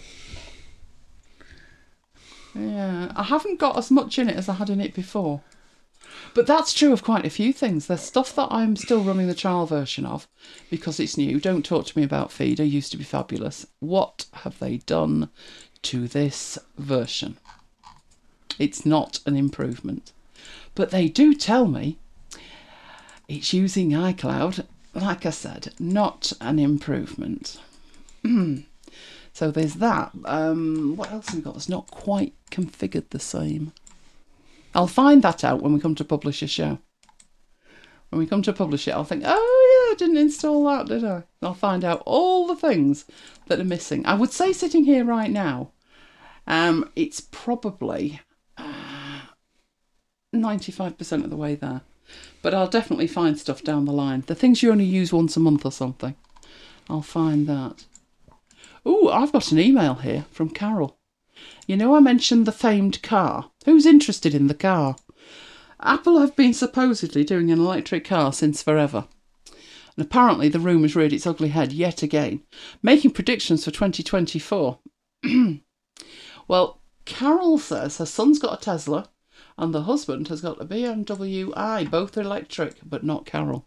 Yeah, I haven't got as much in it as I had in it before. But that's true of quite a few things. There's stuff that I'm still running the trial version of because it's new. Don't talk to me about Feeder. Used to be fabulous. What have they done to this version? It's not an improvement. But they do tell me it's using iCloud. Like I said, not an improvement. So there's that. Um, what else have we got that's not quite configured the same? I'll find that out when we come to publish a show. When we come to publish it, I'll think, oh yeah, I didn't install that, did I? I'll find out all the things that are missing. I would say sitting here right now, um, it's probably uh, ninety-five percent of the way there. But I'll definitely find stuff down the line. The things you only use once a month or something. I'll find that. Ooh, I've got an email here from Carol. You know, I mentioned the famed car. Who's interested in the car? Apple have been supposedly doing an electric car since forever. And apparently the rumour's reared its ugly head yet again, making predictions for twenty twenty-four. Well, Carol says her son's got a Tesla and the husband has got a B M W i, both electric, but not Carol.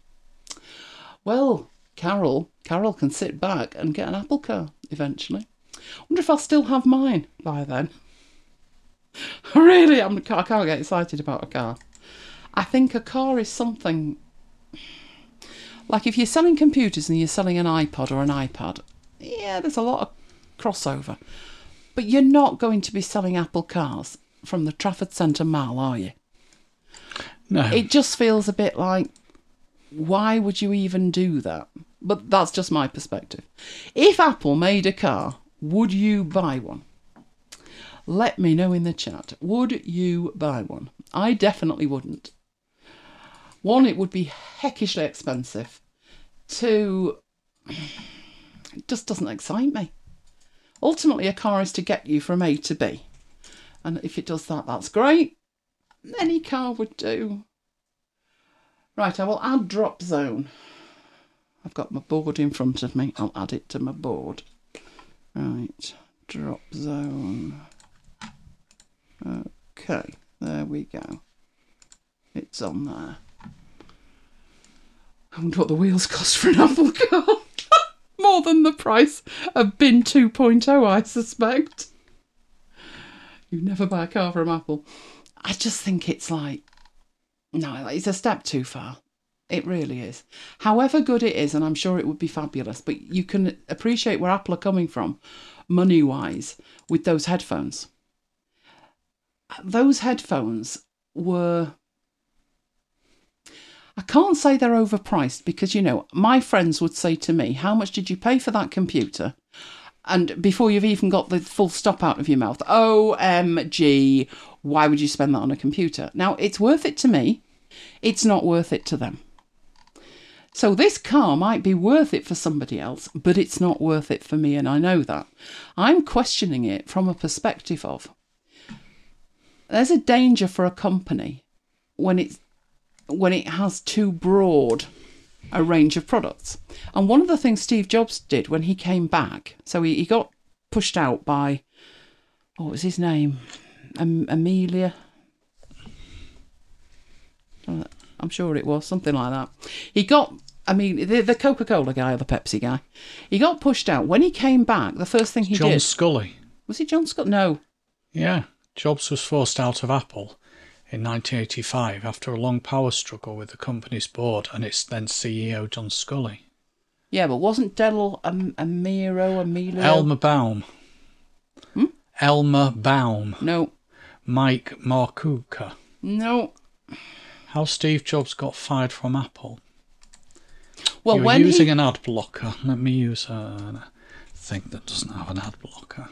Well, Carol, Carol can sit back and get an Apple car eventually. Wonder if I'll still have mine by then. Really, I'm, I can't get excited about a car. I think a car is something... Like if you're selling computers and you're selling an iPod or an iPad, yeah, there's a lot of crossover. But you're not going to be selling Apple cars from the Trafford Centre Mall, are you? No. It just feels a bit like, why would you even do that? But that's just my perspective. If Apple made a car, would you buy one? Let me know in the chat. Would you buy one? I definitely wouldn't. One, it would be heckishly expensive. Two, it just doesn't excite me. Ultimately, a car is to get you from A to B. And if it does that, that's great. Any car would do. Right, I will add Drop Zone. I've got my board in front of me. I'll add it to my board. Right, Drop Zone. Okay, there we go. It's on there. I wonder what the wheels cost for an Apple car. More than the price of Bin two point oh, I suspect. You never buy a car from Apple. I just think it's like, no, it's a step too far. It really is. However good it is, and I'm sure it would be fabulous, but you can appreciate where Apple are coming from, money-wise, with those headphones. Those headphones were... I can't say they're overpriced because, you know, my friends would say to me, how much did you pay for that computer? And before you've even got the full stop out of your mouth, O M G, why would you spend that on a computer? Now, it's worth it to me. It's not worth it to them. So this car might be worth it for somebody else, but it's not worth it for me, and I know that. I'm questioning it from a perspective of, there's a danger for a company when it's when it has too broad a range of products. And one of the things Steve Jobs did when he came back, so he, he got pushed out by, what was his name? Um, Amelia? I'm sure it was, something like that. He got, I mean, the, the Coca-Cola guy or the Pepsi guy, he got pushed out. When he came back, the first thing he John did... John Scully. Was it John Scully? No. Yeah, Jobs was forced out of Apple in nineteen eighty-five after a long power struggle with the company's board and its then C E O John Scully. Yeah, but wasn't Del um, Amiro, Emilio? Elmer Baum. Hmm? Elmer Baum. No. Mike Markuka. No. How Steve Jobs got fired from Apple. Well, You're when using he... an ad blocker. Let me use a thing that doesn't have an ad blocker.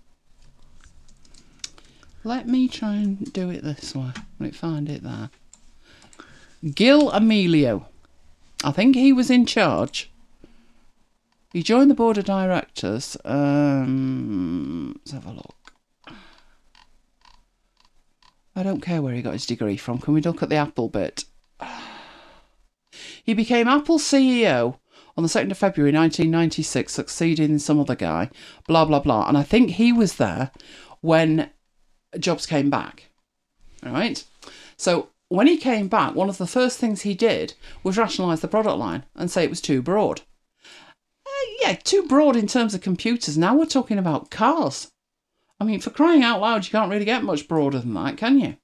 Let me try and do it this way. Let me find it there. Gil Amelio. I think he was in charge. He joined the board of directors. Um, let's have a look. I don't care where he got his degree from. Can we look at the Apple bit? He became Apple C E O on the second of February nineteen ninety-six, succeeding some other guy, blah, blah, blah. And I think he was there when Jobs came back. All right? So when he came back, one of the first things he did was rationalise the product line and say it was too broad. Uh, yeah, too broad in terms of computers. Now we're talking about cars. I mean, for crying out loud, you can't really get much broader than that, can you?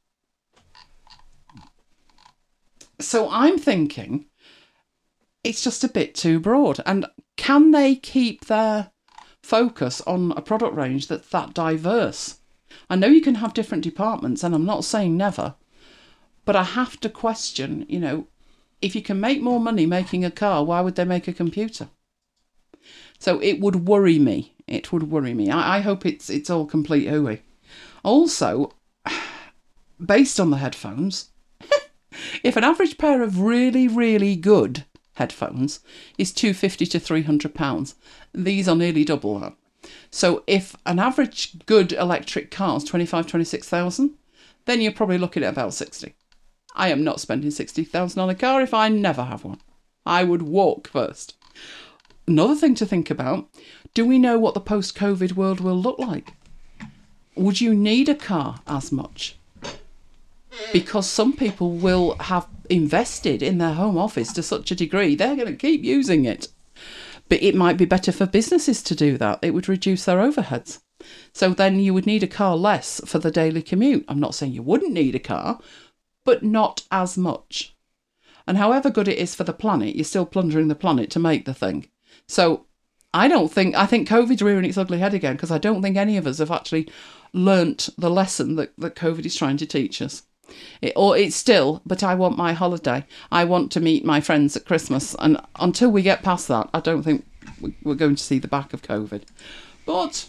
So I'm thinking it's just a bit too broad. And can they keep their focus on a product range that's that diverse? I know you can have different departments, and I'm not saying never, but I have to question, you know, if you can make more money making a car, why would they make a computer? So it would worry me. It would worry me. I, I hope it's it's all complete hooey. Also, based on the headphones, if an average pair of really, really good headphones is two hundred fifty to three hundred pounds, these are nearly double that. So if an average good electric car is twenty-five, twenty-six thousand, then you're probably looking at about sixty. I am not spending sixty thousand on a car if I never have one. I would walk first. Another thing to think about, do we know what the post-COVID world will look like? Would you need a car as much? Because some people will have invested in their home office to such a degree, they're going to keep using it. But it might be better for businesses to do that. It would reduce their overheads. So then you would need a car less for the daily commute. I'm not saying you wouldn't need a car, but not as much. And however good it is for the planet, you're still plundering the planet to make the thing. So I don't think, I think COVID's rearing its ugly head again, because I don't think any of us have actually learnt the lesson that, that COVID is trying to teach us. It, or it's still, but I want my holiday. I want to meet my friends at Christmas. And until we get past that, I don't think we're going to see the back of COVID. But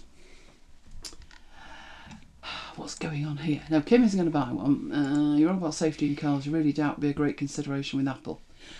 what's going on here? No, Kim isn't going to buy one. Uh, you're on about safety in cars. You really doubt it'd be a great consideration with Apple.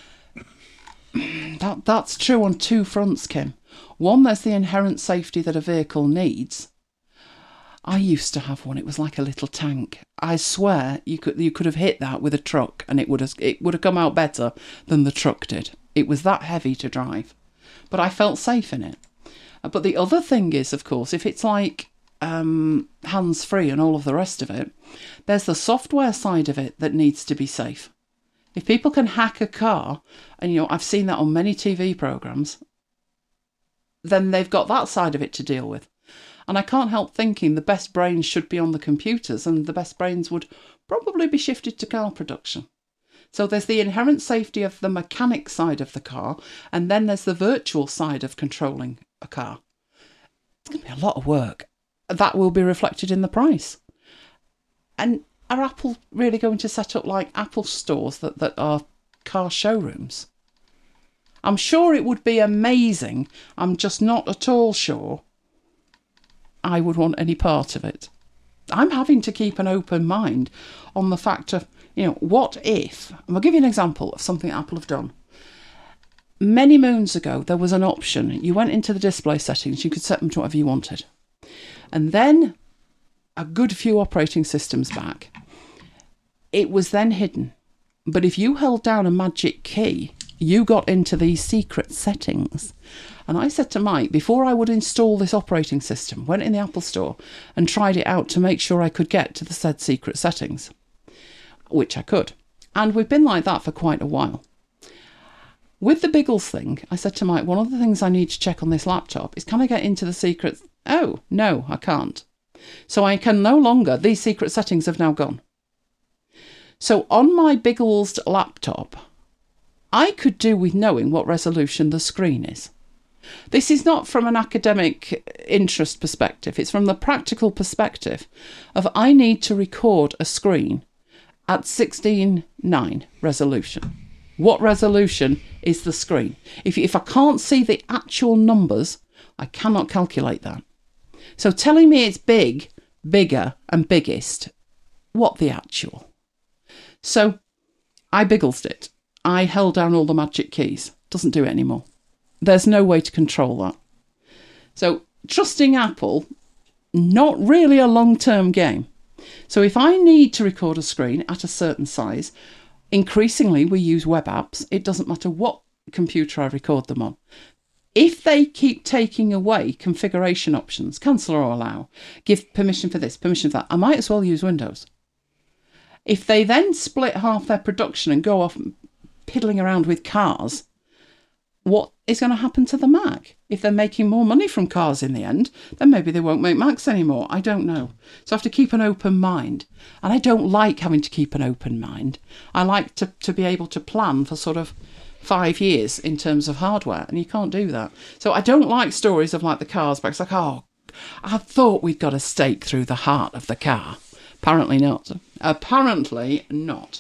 that That's true on two fronts, Kim. One, there's the inherent safety that a vehicle needs. I used to have one. It was like a little tank. I swear you could you could have hit that with a truck and it would have it would have come out better than the truck did. It was that heavy to drive. But I felt safe in it. But the other thing is, of course, if it's like um, hands-free and all of the rest of it, there's the software side of it that needs to be safe. If people can hack a car, and you know, I've seen that on many T V programmes, then they've got that side of it to deal with. And I can't help thinking the best brains should be on the computers, and the best brains would probably be shifted to car production. So there's the inherent safety of the mechanic side of the car, and then there's the virtual side of controlling a car. It's going to be a lot of work. That will be reflected in the price. And are Apple really going to set up like Apple stores that, that are car showrooms? I'm sure it would be amazing. I'm just not at all sure I would want any part of it. I'm having to keep an open mind on the fact of, you know, what if, and I'll give you an example of something Apple have done. Many moons ago, there was an option. You went into the display settings, you could set them to whatever you wanted. And then, a good few operating systems back, it was then hidden. But if you held down a magic key, you got into these secret settings. And I said to Mike, before I would install this operating system, went in the Apple Store and tried it out to make sure I could get to the said secret settings, which I could. And we've been like that for quite a while. With the Biggles thing, I said to Mike, one of the things I need to check on this laptop is, can I get into the secret? Oh, no, I can't. So I can no longer, these secret settings have now gone. So on my Biggles laptop, I could do with knowing what resolution the screen is. This is not from an academic interest perspective. It's from the practical perspective of I need to record a screen at sixteen nine resolution. What resolution is the screen? If, if I can't see the actual numbers, I cannot calculate that. So telling me it's big, bigger and biggest, what the actual? So I biggled it. I held down all the magic keys. Doesn't do it anymore. There's no way to control that. So trusting Apple, not really a long-term game. So if I need to record a screen at a certain size, increasingly we use web apps. It doesn't matter what computer I record them on. If they keep taking away configuration options, cancel or allow, give permission for this, permission for that, I might as well use Windows. If they then split half their production and go off piddling around with cars, what is going to happen to the Mac? If they're making more money from cars in the end, then maybe they won't make Macs anymore. I don't know. So I have to keep an open mind. And I don't like having to keep an open mind. I like to, to be able to plan for sort of five years in terms of hardware, and you can't do that. So I don't like stories of like the cars, but it's like, oh, I thought we'd got a stake through the heart of the car. Apparently not. Apparently not.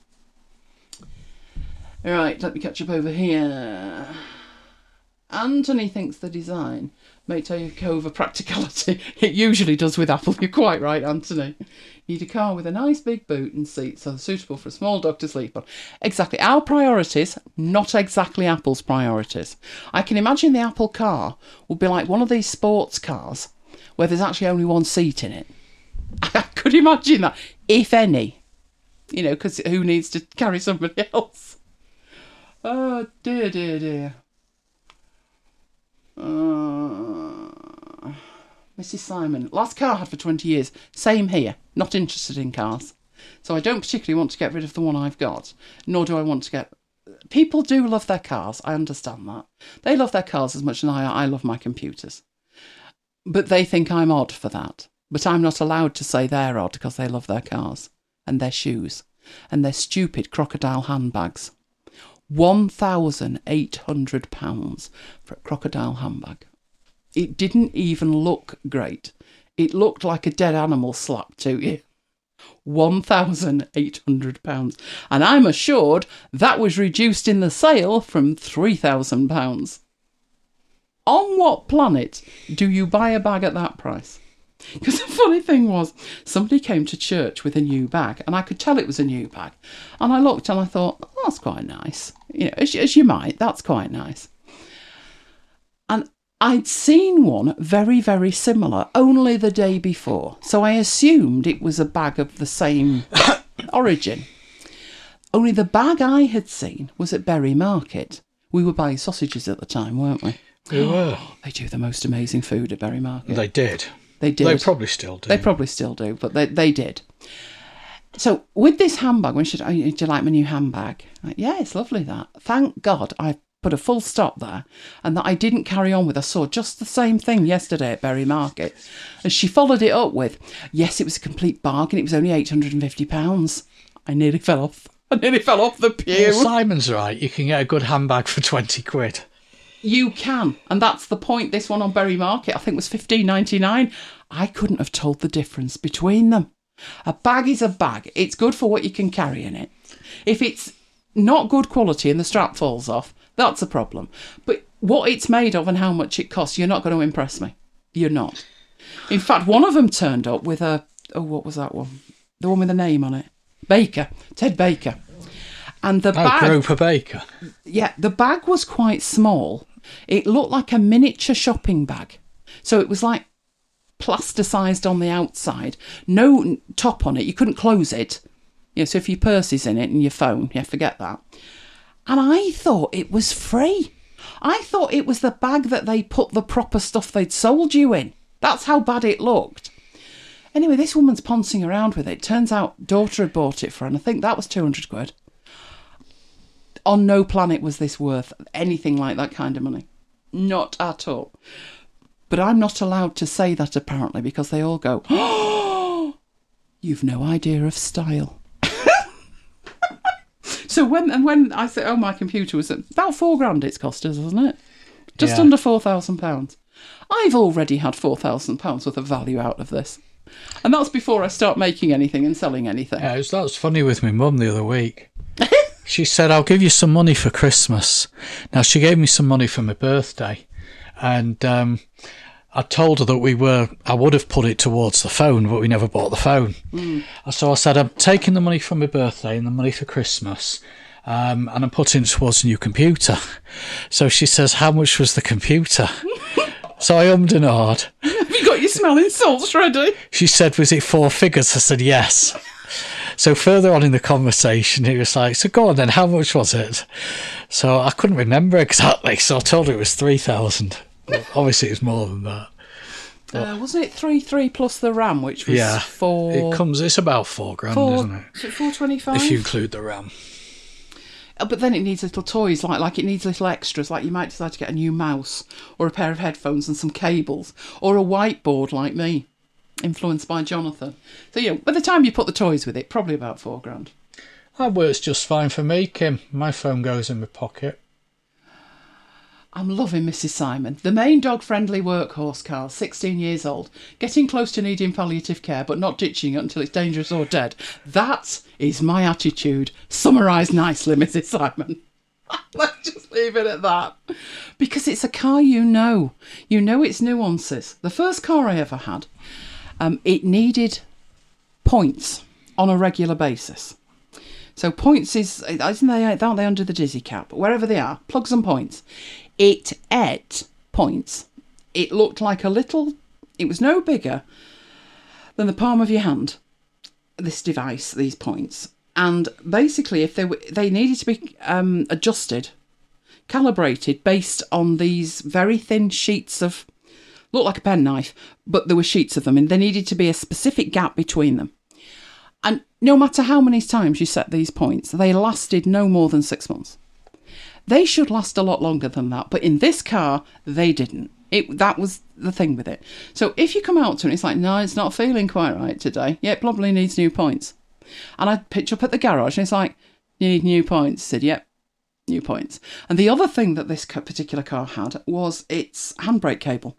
Right, let me catch up over here. Anthony thinks the design may take over practicality. It usually does with Apple. You're quite right, Anthony. You need a car with a nice big boot and seats so suitable for a small dog to sleep on. Exactly. Our priorities, not exactly Apple's priorities. I can imagine the Apple car would be like one of these sports cars where there's actually only one seat in it. I could imagine that, if any. You know, because who needs to carry somebody else? Oh, dear, dear, dear. Uh, Missus Simon. Last car I had for twenty years. Same here. Not interested in cars. So I don't particularly want to get rid of the one I've got. Nor do I want to get... People do love their cars. I understand that. They love their cars as much as I, I love my computers. But they think I'm odd for that. But I'm not allowed to say they're odd because they love their cars. And their shoes. And their stupid crocodile handbags. one thousand eight hundred pounds for a crocodile handbag. It didn't even look great. It looked like a dead animal slapped to you. one thousand eight hundred pounds. And I'm assured that was reduced in the sale from three thousand pounds. On what planet do you buy a bag at that price? Because the funny thing was, somebody came to church with a new bag, and I could tell it was a new bag. And I looked and I thought, oh, that's quite nice. You know, as, as you might, that's quite nice. And I'd seen one very, very similar only the day before. So I assumed it was a bag of the same origin. Only the bag I had seen was at Berry Market. We were buying sausages at the time, weren't we? We were. They do the most amazing food at Berry Market. They did. They did. They probably still do. They probably still do, but they they did. So with this handbag, when she said, oh, do you like my new handbag? I'm like, yeah, it's lovely that. Thank God I put a full stop there and that I didn't carry on with. I saw just the same thing yesterday at Berry Market. And she followed it up with, yes, it was a complete bargain. It was only eight hundred fifty pounds. I nearly fell off. I nearly fell off the pew. Well, Simon's right. You can get a good handbag for twenty quid. You can, and that's the point. This one on Berry Market, I think, was fifteen ninety-nine. I couldn't have told the difference between them. A bag is a bag. It's good for what you can carry in it. If it's not good quality and the strap falls off, that's a problem. But what it's made of and how much it costs, you're not going to impress me. You're not. In fact, one of them turned up with a... Oh, what was that one? The one with the name on it. Baker. Ted Baker. And the oh, bag... Groper Baker. Yeah, the bag was quite small. It looked like a miniature shopping bag. So it was like plasticised on the outside. No top on it. You couldn't close it. You know, so if your purse is in it and your phone, yeah, forget that. And I thought it was free. I thought it was the bag that they put the proper stuff they'd sold you in. That's how bad it looked. Anyway, this woman's poncing around with it. Turns out daughter had bought it for her, and I think that was two hundred quid. On no planet was this worth anything like that kind of money. Not at all. But I'm not allowed to say that, apparently, because they all go, oh, you've no idea of style. So when and when I say, oh, my computer was about four grand it's cost us, hasn't it? Just yeah. under four thousand pounds. I've already had four thousand pounds worth of value out of this. And that's before I start making anything and selling anything. Yeah, it was, that was funny with my mum the other week. She said, I'll give you some money for Christmas. Now, she gave me some money for my birthday. And um, I told her that we were, I would have put it towards the phone, but we never bought the phone. Mm. So I said, I'm taking the money from my birthday and the money for Christmas. Um, and I'm putting it towards a new computer. So she says, how much was the computer? So I ummed and ahed. Have you got your smelling salts ready? She said, was it four figures? I said, yes. So further on in the conversation, he was like, so go on then, how much was it? So I couldn't remember exactly, so I told her it was three thousand. Obviously, it was more than that. Uh, wasn't it three three plus the RAM, which was yeah, four? It comes, it's about four grand, four, isn't it? Is it four twenty-five? If you include the RAM. Oh, but then it needs little toys, like like it needs little extras, like you might decide to get a new mouse, or a pair of headphones and some cables, or a whiteboard like me, influenced by Jonathan. So, you know, by the time you put the toys with it, probably about four grand. That works just fine for me, Kim. My phone goes in my pocket. I'm loving Missus Simon, the main dog-friendly workhorse car, sixteen years old, getting close to needing palliative care but not ditching it until it's dangerous or dead. That is my attitude, summarised nicely, Missus Simon. Let's just leave it at that. Because it's a car you know. You know its nuances. The first car I ever had, um, it needed points on a regular basis. So points is, isn't they, aren't they under the Dizzy cap? Wherever they are, plugs and points. It ate points. It looked like a little, it was no bigger than the palm of your hand, this device, these points. And basically, if they were, they needed to be um, adjusted, calibrated based on these very thin sheets of, looked like a penknife, but there were sheets of them, and there needed to be a specific gap between them. And no matter how many times you set these points, they lasted no more than six months. They should last a lot longer than that, but in this car, they didn't. It that was the thing with it. So if you come out to it, it's like, no, it's not feeling quite right today. Yeah, it probably needs new points. And I'd pitch up at the garage, and it's like, you need new points. I said, yep, new points. And the other thing that this particular car had was its handbrake cable.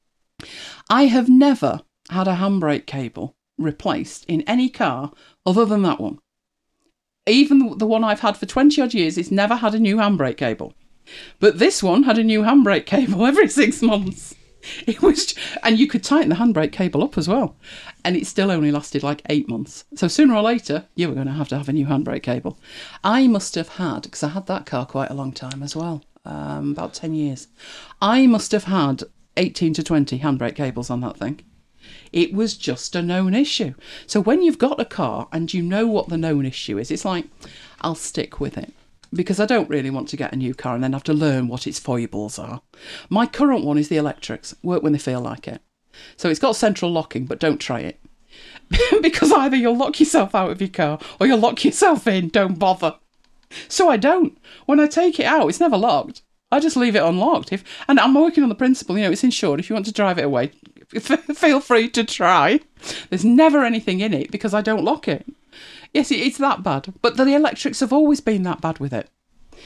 I have never had a handbrake cable replaced in any car other than that one. Even the one I've had for twenty odd years, it's never had a new handbrake cable. But this one had a new handbrake cable every six months. It was, and you could tighten the handbrake cable up as well. And it still only lasted like eight months. So sooner or later, you were going to have to have a new handbrake cable. I must have had, because I had that car quite a long time as well, um, about ten years. I must have had eighteen to twenty handbrake cables on that thing. It was just a known issue. So when you've got a car and you know what the known issue is, it's like, I'll stick with it. Because I don't really want to get a new car and then have to learn what its foibles are. My current one is the electrics. Work when they feel like it. So it's got central locking, but don't try it. Because either you'll lock yourself out of your car or you'll lock yourself in. Don't bother. So I don't. When I take it out, it's never locked. I just leave it unlocked. If And I'm working on the principle, you know, it's insured. If you want to drive it away, feel free to try. There's never anything in it because I don't lock it. Yes, it's that bad. But the electrics have always been that bad with it.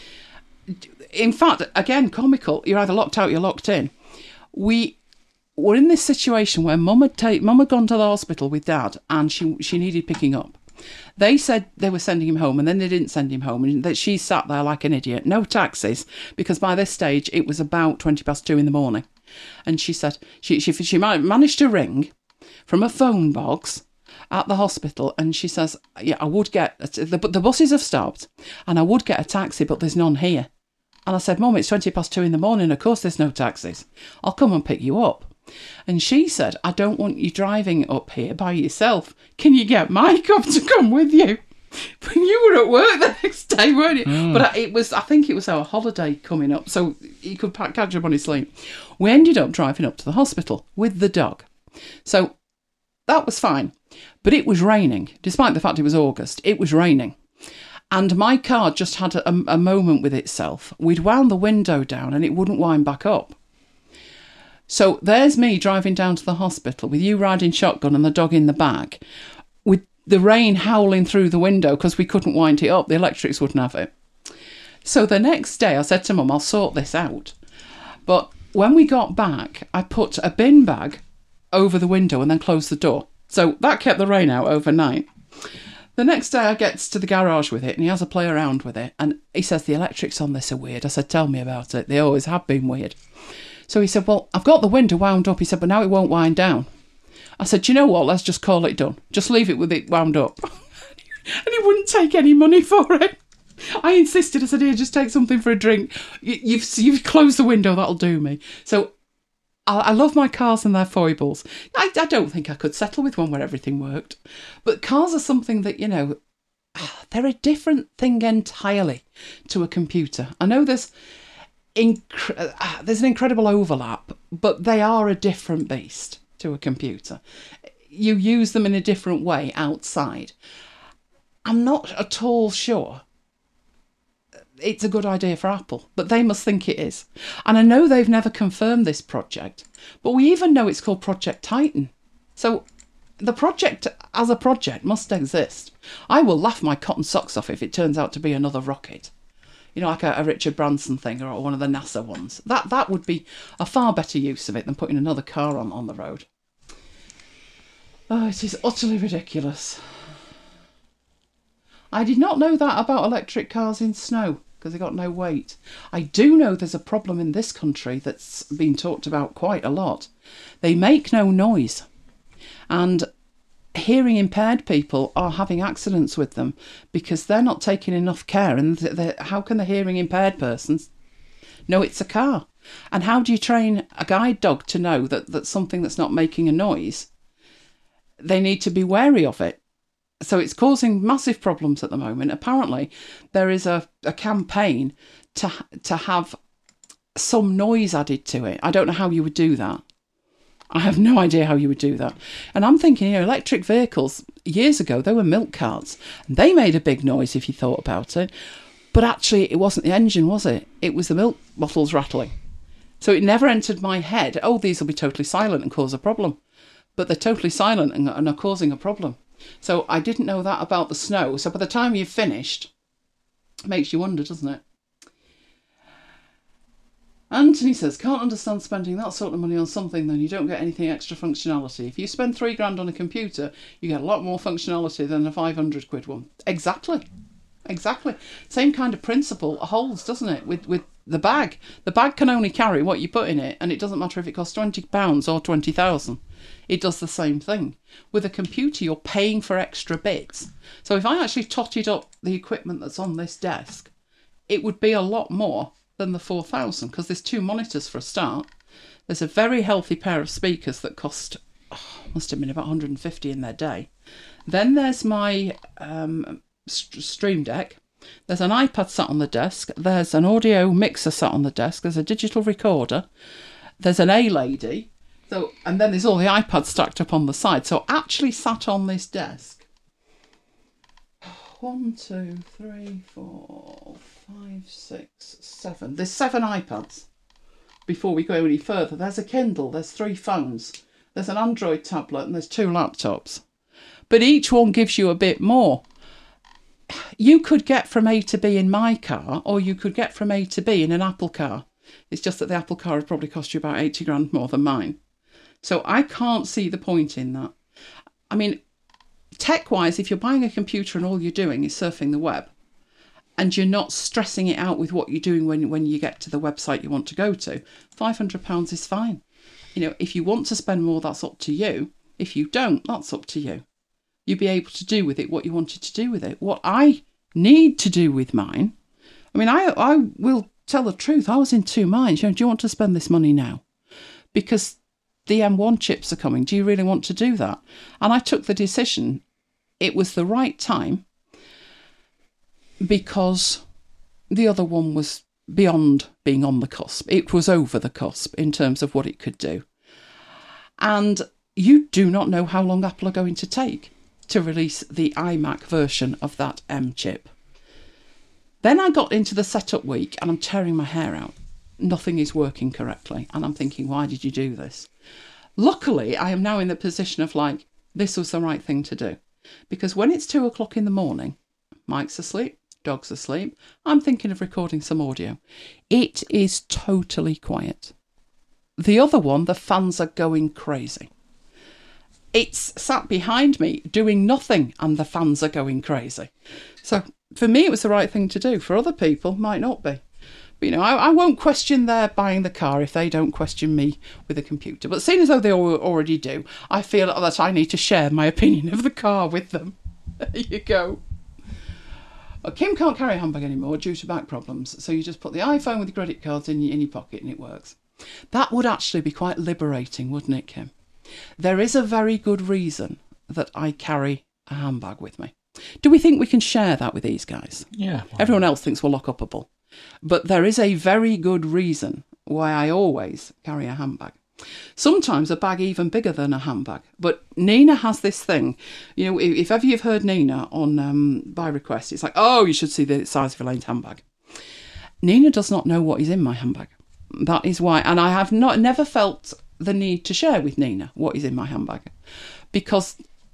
In fact, again, comical, you're either locked out or you're locked in. We were in this situation where Mum had, take, Mum had gone to the hospital with Dad and she she needed picking up. They said they were sending him home and then they didn't send him home, and that she sat there like an idiot. No taxis, because by this stage it was about twenty past two in the morning. And she said she she, she managed to ring from a phone box at the hospital, and she says, yeah, I would get, the, the buses have stopped, and I would get a taxi, but there's none here. And I said, Mum, it's twenty past two in the morning, of course there's no taxis. I'll come and pick you up. And she said, I don't want you driving up here by yourself. Can you get Mike up to come with you? But you were at work the next day, weren't you? Mm. But it was, I think it was our holiday coming up, so he could catch up on his sleep. We ended up driving up to the hospital with the dog. So that was fine. But it was raining. Despite the fact it was August, it was raining. And my car just had a, a moment with itself. We'd wound the window down and it wouldn't wind back up. So there's me driving down to the hospital with you riding shotgun and the dog in the back, with the rain howling through the window because we couldn't wind it up. The electrics wouldn't have it. So the next day I said to Mum, I'll sort this out. But when we got back, I put a bin bag over the window and then closed the door. So that kept the rain out overnight. The next day I get to the garage with it and he has a play around with it. And he says, the electrics on this are weird. I said, tell me about it. They always have been weird. So he said, well, I've got the window wound up. He said, but now it won't wind down. I said, you know what? Let's just call it done. Just leave it with it wound up. And he wouldn't take any money for it. I insisted. I said, here, just take something for a drink. You've, you've closed the window. That'll do me. So I love my cars and their foibles. I, I don't think I could settle with one where everything worked. But cars are something that, you know, they're a different thing entirely to a computer. I know there's, inc- there's an incredible overlap, but they are a different beast to a computer. You use them in a different way outside. I'm not at all sure it's a good idea for Apple, but they must think it is. And I know they've never confirmed this project, but we even know it's called Project Titan. So the project as a project must exist. I will laugh my cotton socks off if it turns out to be another rocket. You know, like a, a Richard Branson thing or one of the NASA ones. That that would be a far better use of it than putting another car on, on the road. Oh, it is utterly ridiculous. I did not know that about electric cars in snow, because they got no weight. I do know there's a problem in this country that's been talked about quite a lot. They make no noise. And hearing impaired people are having accidents with them because they're not taking enough care. And how can the hearing impaired person know it's a car? And how do you train a guide dog to know that that's something that's not making a noise? They need to be wary of it. So it's causing massive problems at the moment. Apparently, there is a, a campaign to to have some noise added to it. I don't know how you would do that. I have no idea how you would do that. And I'm thinking, you know, electric vehicles, years ago, they were milk carts. And they made a big noise if you thought about it. But actually, it wasn't the engine, was it? It was the milk bottles rattling. So it never entered my head, oh, these will be totally silent and cause a problem. But they're totally silent and, and are causing a problem. So I didn't know that about the snow. So by the time you've finished, it makes you wonder, doesn't it? Anthony says, can't understand spending that sort of money on something then you don't get anything extra functionality. If you spend three grand on a computer, you get a lot more functionality than a five hundred quid one. Exactly. Exactly. Same kind of principle holds, doesn't it, with, with the bag. The bag can only carry what you put in it, and it doesn't matter if it costs twenty pounds or twenty thousand. It does the same thing. With a computer, you're paying for extra bits. So if I actually totted up the equipment that's on this desk, it would be a lot more than the four thousand, because there's two monitors for a start. There's a very healthy pair of speakers that cost, oh, must have been about one hundred fifty in their day. Then there's my um, Stream Deck. There's an iPad sat on the desk. There's an audio mixer sat on the desk. There's a digital recorder. There's an A-Lady. So, and then there's all the iPads stacked up on the side. So actually sat on this desk. One, two, three, four, five, six, seven. There's seven iPads. Before we go any further, there's a Kindle, there's three phones, there's an Android tablet, and there's two laptops. But each one gives you a bit more. You could get from A to B in my car, or you could get from A to B in an Apple car. It's just that the Apple car would probably cost you about eighty grand more than mine. So I can't see the point in that. I mean, tech-wise, if you're buying a computer and all you're doing is surfing the web, and you're not stressing it out with what you're doing when, when you get to the website you want to go to, five hundred pounds is fine. You know, if you want to spend more, that's up to you. If you don't, that's up to you. You'll be able to do with it what you wanted to do with it. What I need to do with mine, I mean, I I will tell the truth. I was in two minds. You know, do you want to spend this money now? Because the M one chips are coming. Do you really want to do that? And I took the decision. It was the right time because the other one was beyond being on the cusp. It was over the cusp in terms of what it could do. And you do not know how long Apple are going to take to release the iMac version of that M chip. Then I got into the setup week and I'm tearing my hair out. Nothing is working correctly. And I'm thinking, why did you do this? Luckily, I am now in the position of like, this was the right thing to do. Because when it's two o'clock in the morning, Mike's asleep, dog's asleep, I'm thinking of recording some audio. It is totally quiet. The other one, the fans are going crazy. it's sat behind me doing nothing and the fans are going crazy. So for me, it was the right thing to do. For other people, might not be. But, you know, I, I won't question their buying the car if they don't question me with a computer. But seeing as though they al- already do, I feel that I need to share my opinion of the car with them. There you go. Well, Kim can't carry a handbag anymore due to back problems. So you just put the iPhone with the credit cards in your, in your pocket and it works. That would actually be quite liberating, wouldn't it, Kim? There is a very good reason that I carry a handbag with me. Do we think we can share that with these guys? Yeah. Well, Everyone else thinks we're lock-upable. But there is a very good reason why I always carry a handbag. Sometimes a bag even bigger than a handbag. But Nina has this thing. You know, if ever you've heard Nina on um, by request, it's like, oh, you should see the size of Elaine's handbag. Nina does not know what is in my handbag. That is why, and I have not never felt the need to share with Nina what is in my handbag, because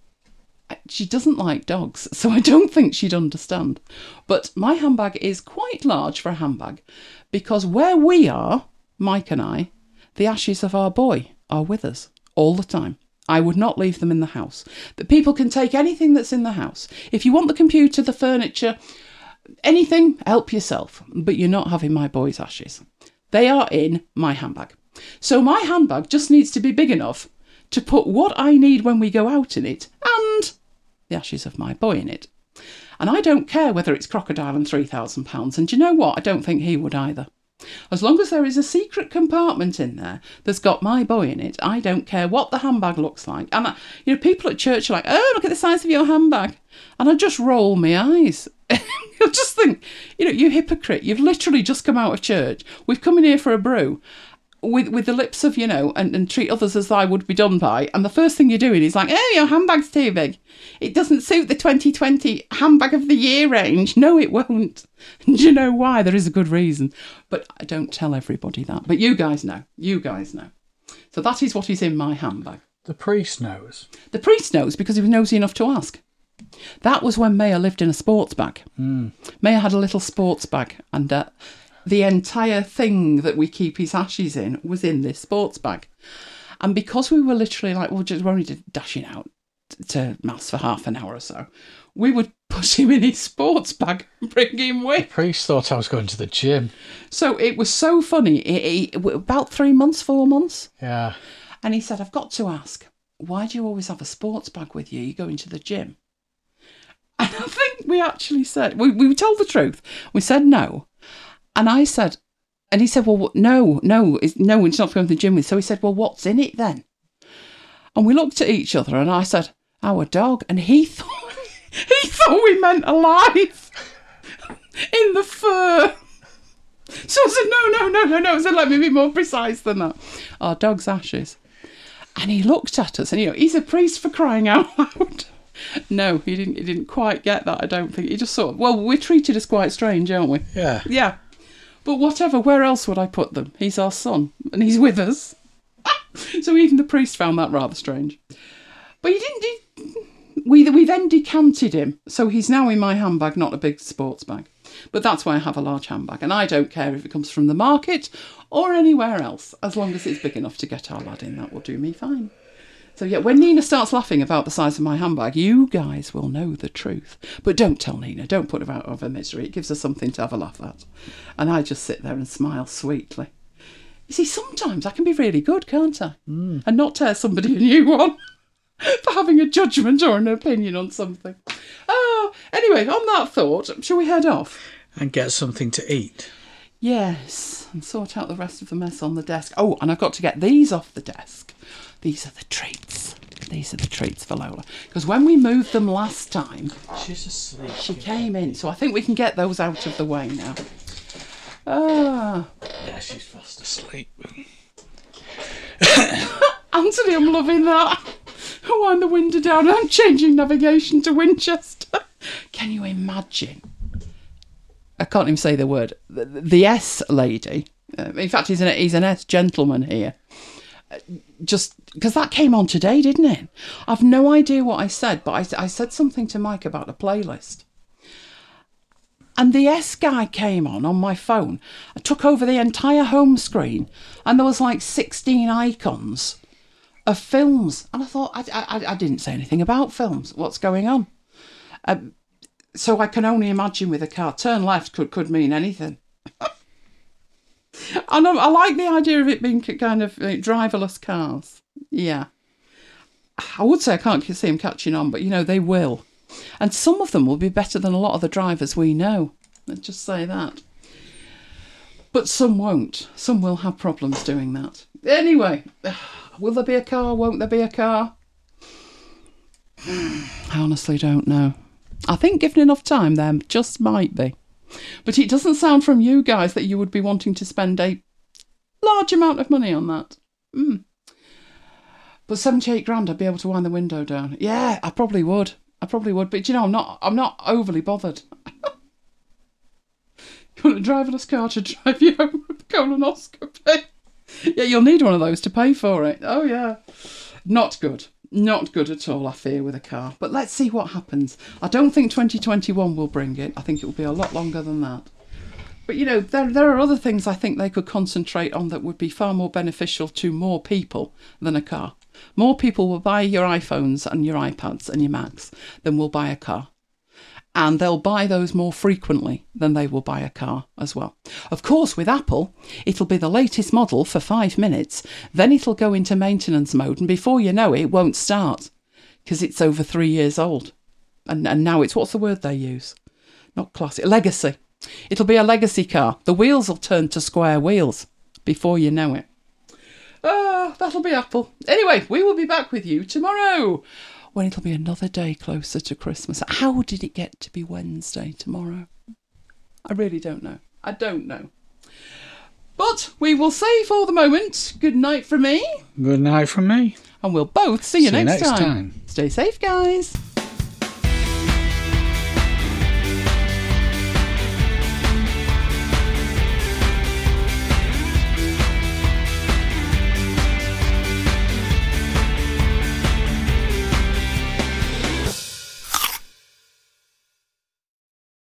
she doesn't like dogs, so I don't think she'd understand. But my handbag is quite large for a handbag, because where we are, Mike and I, the ashes of our boy are with us all the time. I would not leave them in the house. That people can take anything that's in the house. If you want the computer, the furniture, anything, help yourself. But you're not having my boy's ashes. They are in my handbag. So my handbag just needs to be big enough to put what I need when we go out in it and the ashes of my boy in it. And I don't care whether it's crocodile and three thousand pounds. And do you know what? I don't think he would either. As long as there is a secret compartment in there that's got my boy in it, I don't care what the handbag looks like. And, I, you know, people at church are like, oh, look at the size of your handbag. And I just roll my eyes. You'll just think, you know, you hypocrite. You've literally just come out of church. We've come in here for a brew with with the lips of, you know, and, and treat others as I would be done by. And the first thing you're doing is like, oh, your handbag's too big. It doesn't suit the twenty twenty handbag of the year range. No, it won't. And do you know why? There is a good reason. But I don't tell everybody that. But you guys know. You guys know. So that is what is in my handbag. The priest knows. The priest knows because he was nosy enough to ask. That was when Maya lived in a sports bag. Mm. Maya had a little sports bag, and uh, the entire thing that we keep his ashes in was in this sports bag. And because we were literally like, well, just, we're only dashing out to mass for half an hour or so, we would put him in his sports bag and bring him with. The priest thought I was going to the gym. So it was so funny. It, it, about three months, four months. Yeah. And he said, I've got to ask, why do you always have a sports bag with you? You go into the gym. And I think we actually said, we, we told the truth. We said no. And I said, and he said, well, no, no, it's, no, it's not going to the gym with. So he said, well, what's in it then? And we looked at each other and I said, our dog. And he thought, he thought we meant alive in the fur. So I said, no, no, no, no, no. I said, let me be more precise than that. Our dog's ashes. And he looked at us and, you know, he's a priest for crying out loud. No, he didn't. He didn't quite get that. I don't think he just thought, well, we're treated as quite strange, aren't we? Yeah. Yeah. But whatever. Where else would I put them? He's our son, and he's with us. So even the priest found that rather strange. But he didn't. He, we we then decanted him, so he's now in my handbag, not a big sports bag. But that's why I have a large handbag, and I don't care if it comes from the market or anywhere else, as long as it's big enough to get our lad in. That will do me fine. So yeah, when Nina starts laughing about the size of my handbag, you guys will know the truth. But don't tell Nina, don't put her out of her misery. It gives her something to have a laugh at. And I just sit there and smile sweetly. You see, sometimes I can be really good, can't I? Mm. And not tear somebody a new one for having a judgment or an opinion on something. Oh, anyway, on that thought, shall we head off? And get something to eat. Yes, and sort out the rest of the mess on the desk. Oh, and I've got to get these off the desk. These are the treats. These are the treats for Lola. Because when we moved them last time, she's asleep. She came in. So I think we can get those out of the way now. Ah. Yeah, she's fast asleep. Anthony, I'm loving that. Wind the window down. I'm changing navigation to Winchester. Can you imagine? I can't even say the word. The, the S lady. Uh, in fact, he's an, he's an S gentleman here. Just because that came on today, didn't it? I've no idea what I said, but I, I said something to Mike about a playlist. And the S guy came on on my phone. I took over the entire home screen and there was like sixteen icons of films. And I thought, I, I, I didn't say anything about films. What's going on? Um, so I can only imagine with a car. Turn left could, could mean anything. And I, I like the idea of it being kind of like, driverless cars. Yeah. I would say I can't see them catching on, but, you know, they will. And some of them will be better than a lot of the drivers we know. Let's just say that. But some won't. Some will have problems doing that. Anyway, will there be a car? Won't there be a car? I honestly don't know. I think given enough time, there just might be. But it doesn't sound from you guys that you would be wanting to spend a large amount of money on that. Mm. But seventy-eight grand, I'd be able to wind the window down. Yeah, I probably would. I probably would. But, you know, I'm not I'm not overly bothered. You want a driverless car to drive you home with colonoscopy? Yeah, you'll need one of those to pay for it. Oh, yeah. Not good. Not good at all, I fear, with a car. But let's see what happens. I don't think twenty twenty-one will bring it. I think it will be a lot longer than that. But, you know, there there are other things I think they could concentrate on that would be far more beneficial to more people than a car. More people will buy your iPhones and your iPads and your Macs than will buy a car. And they'll buy those more frequently than they will buy a car as well. Of course, with Apple, it'll be the latest model for five minutes. Then it'll go into maintenance mode. And before you know it, it won't start because it's over three years old. And, and now it's, what's the word they use? Not classic, legacy. It'll be a legacy car. The wheels will turn to square wheels before you know it. Ah, that'll be Apple. Anyway, we will be back with you tomorrow when it'll be another day closer to Christmas. How did it get to be Wednesday tomorrow? I really don't know. I don't know. But we will say for the moment, good night from me. Good night from me. And we'll both see you, see next, you next time. time. Stay safe, guys.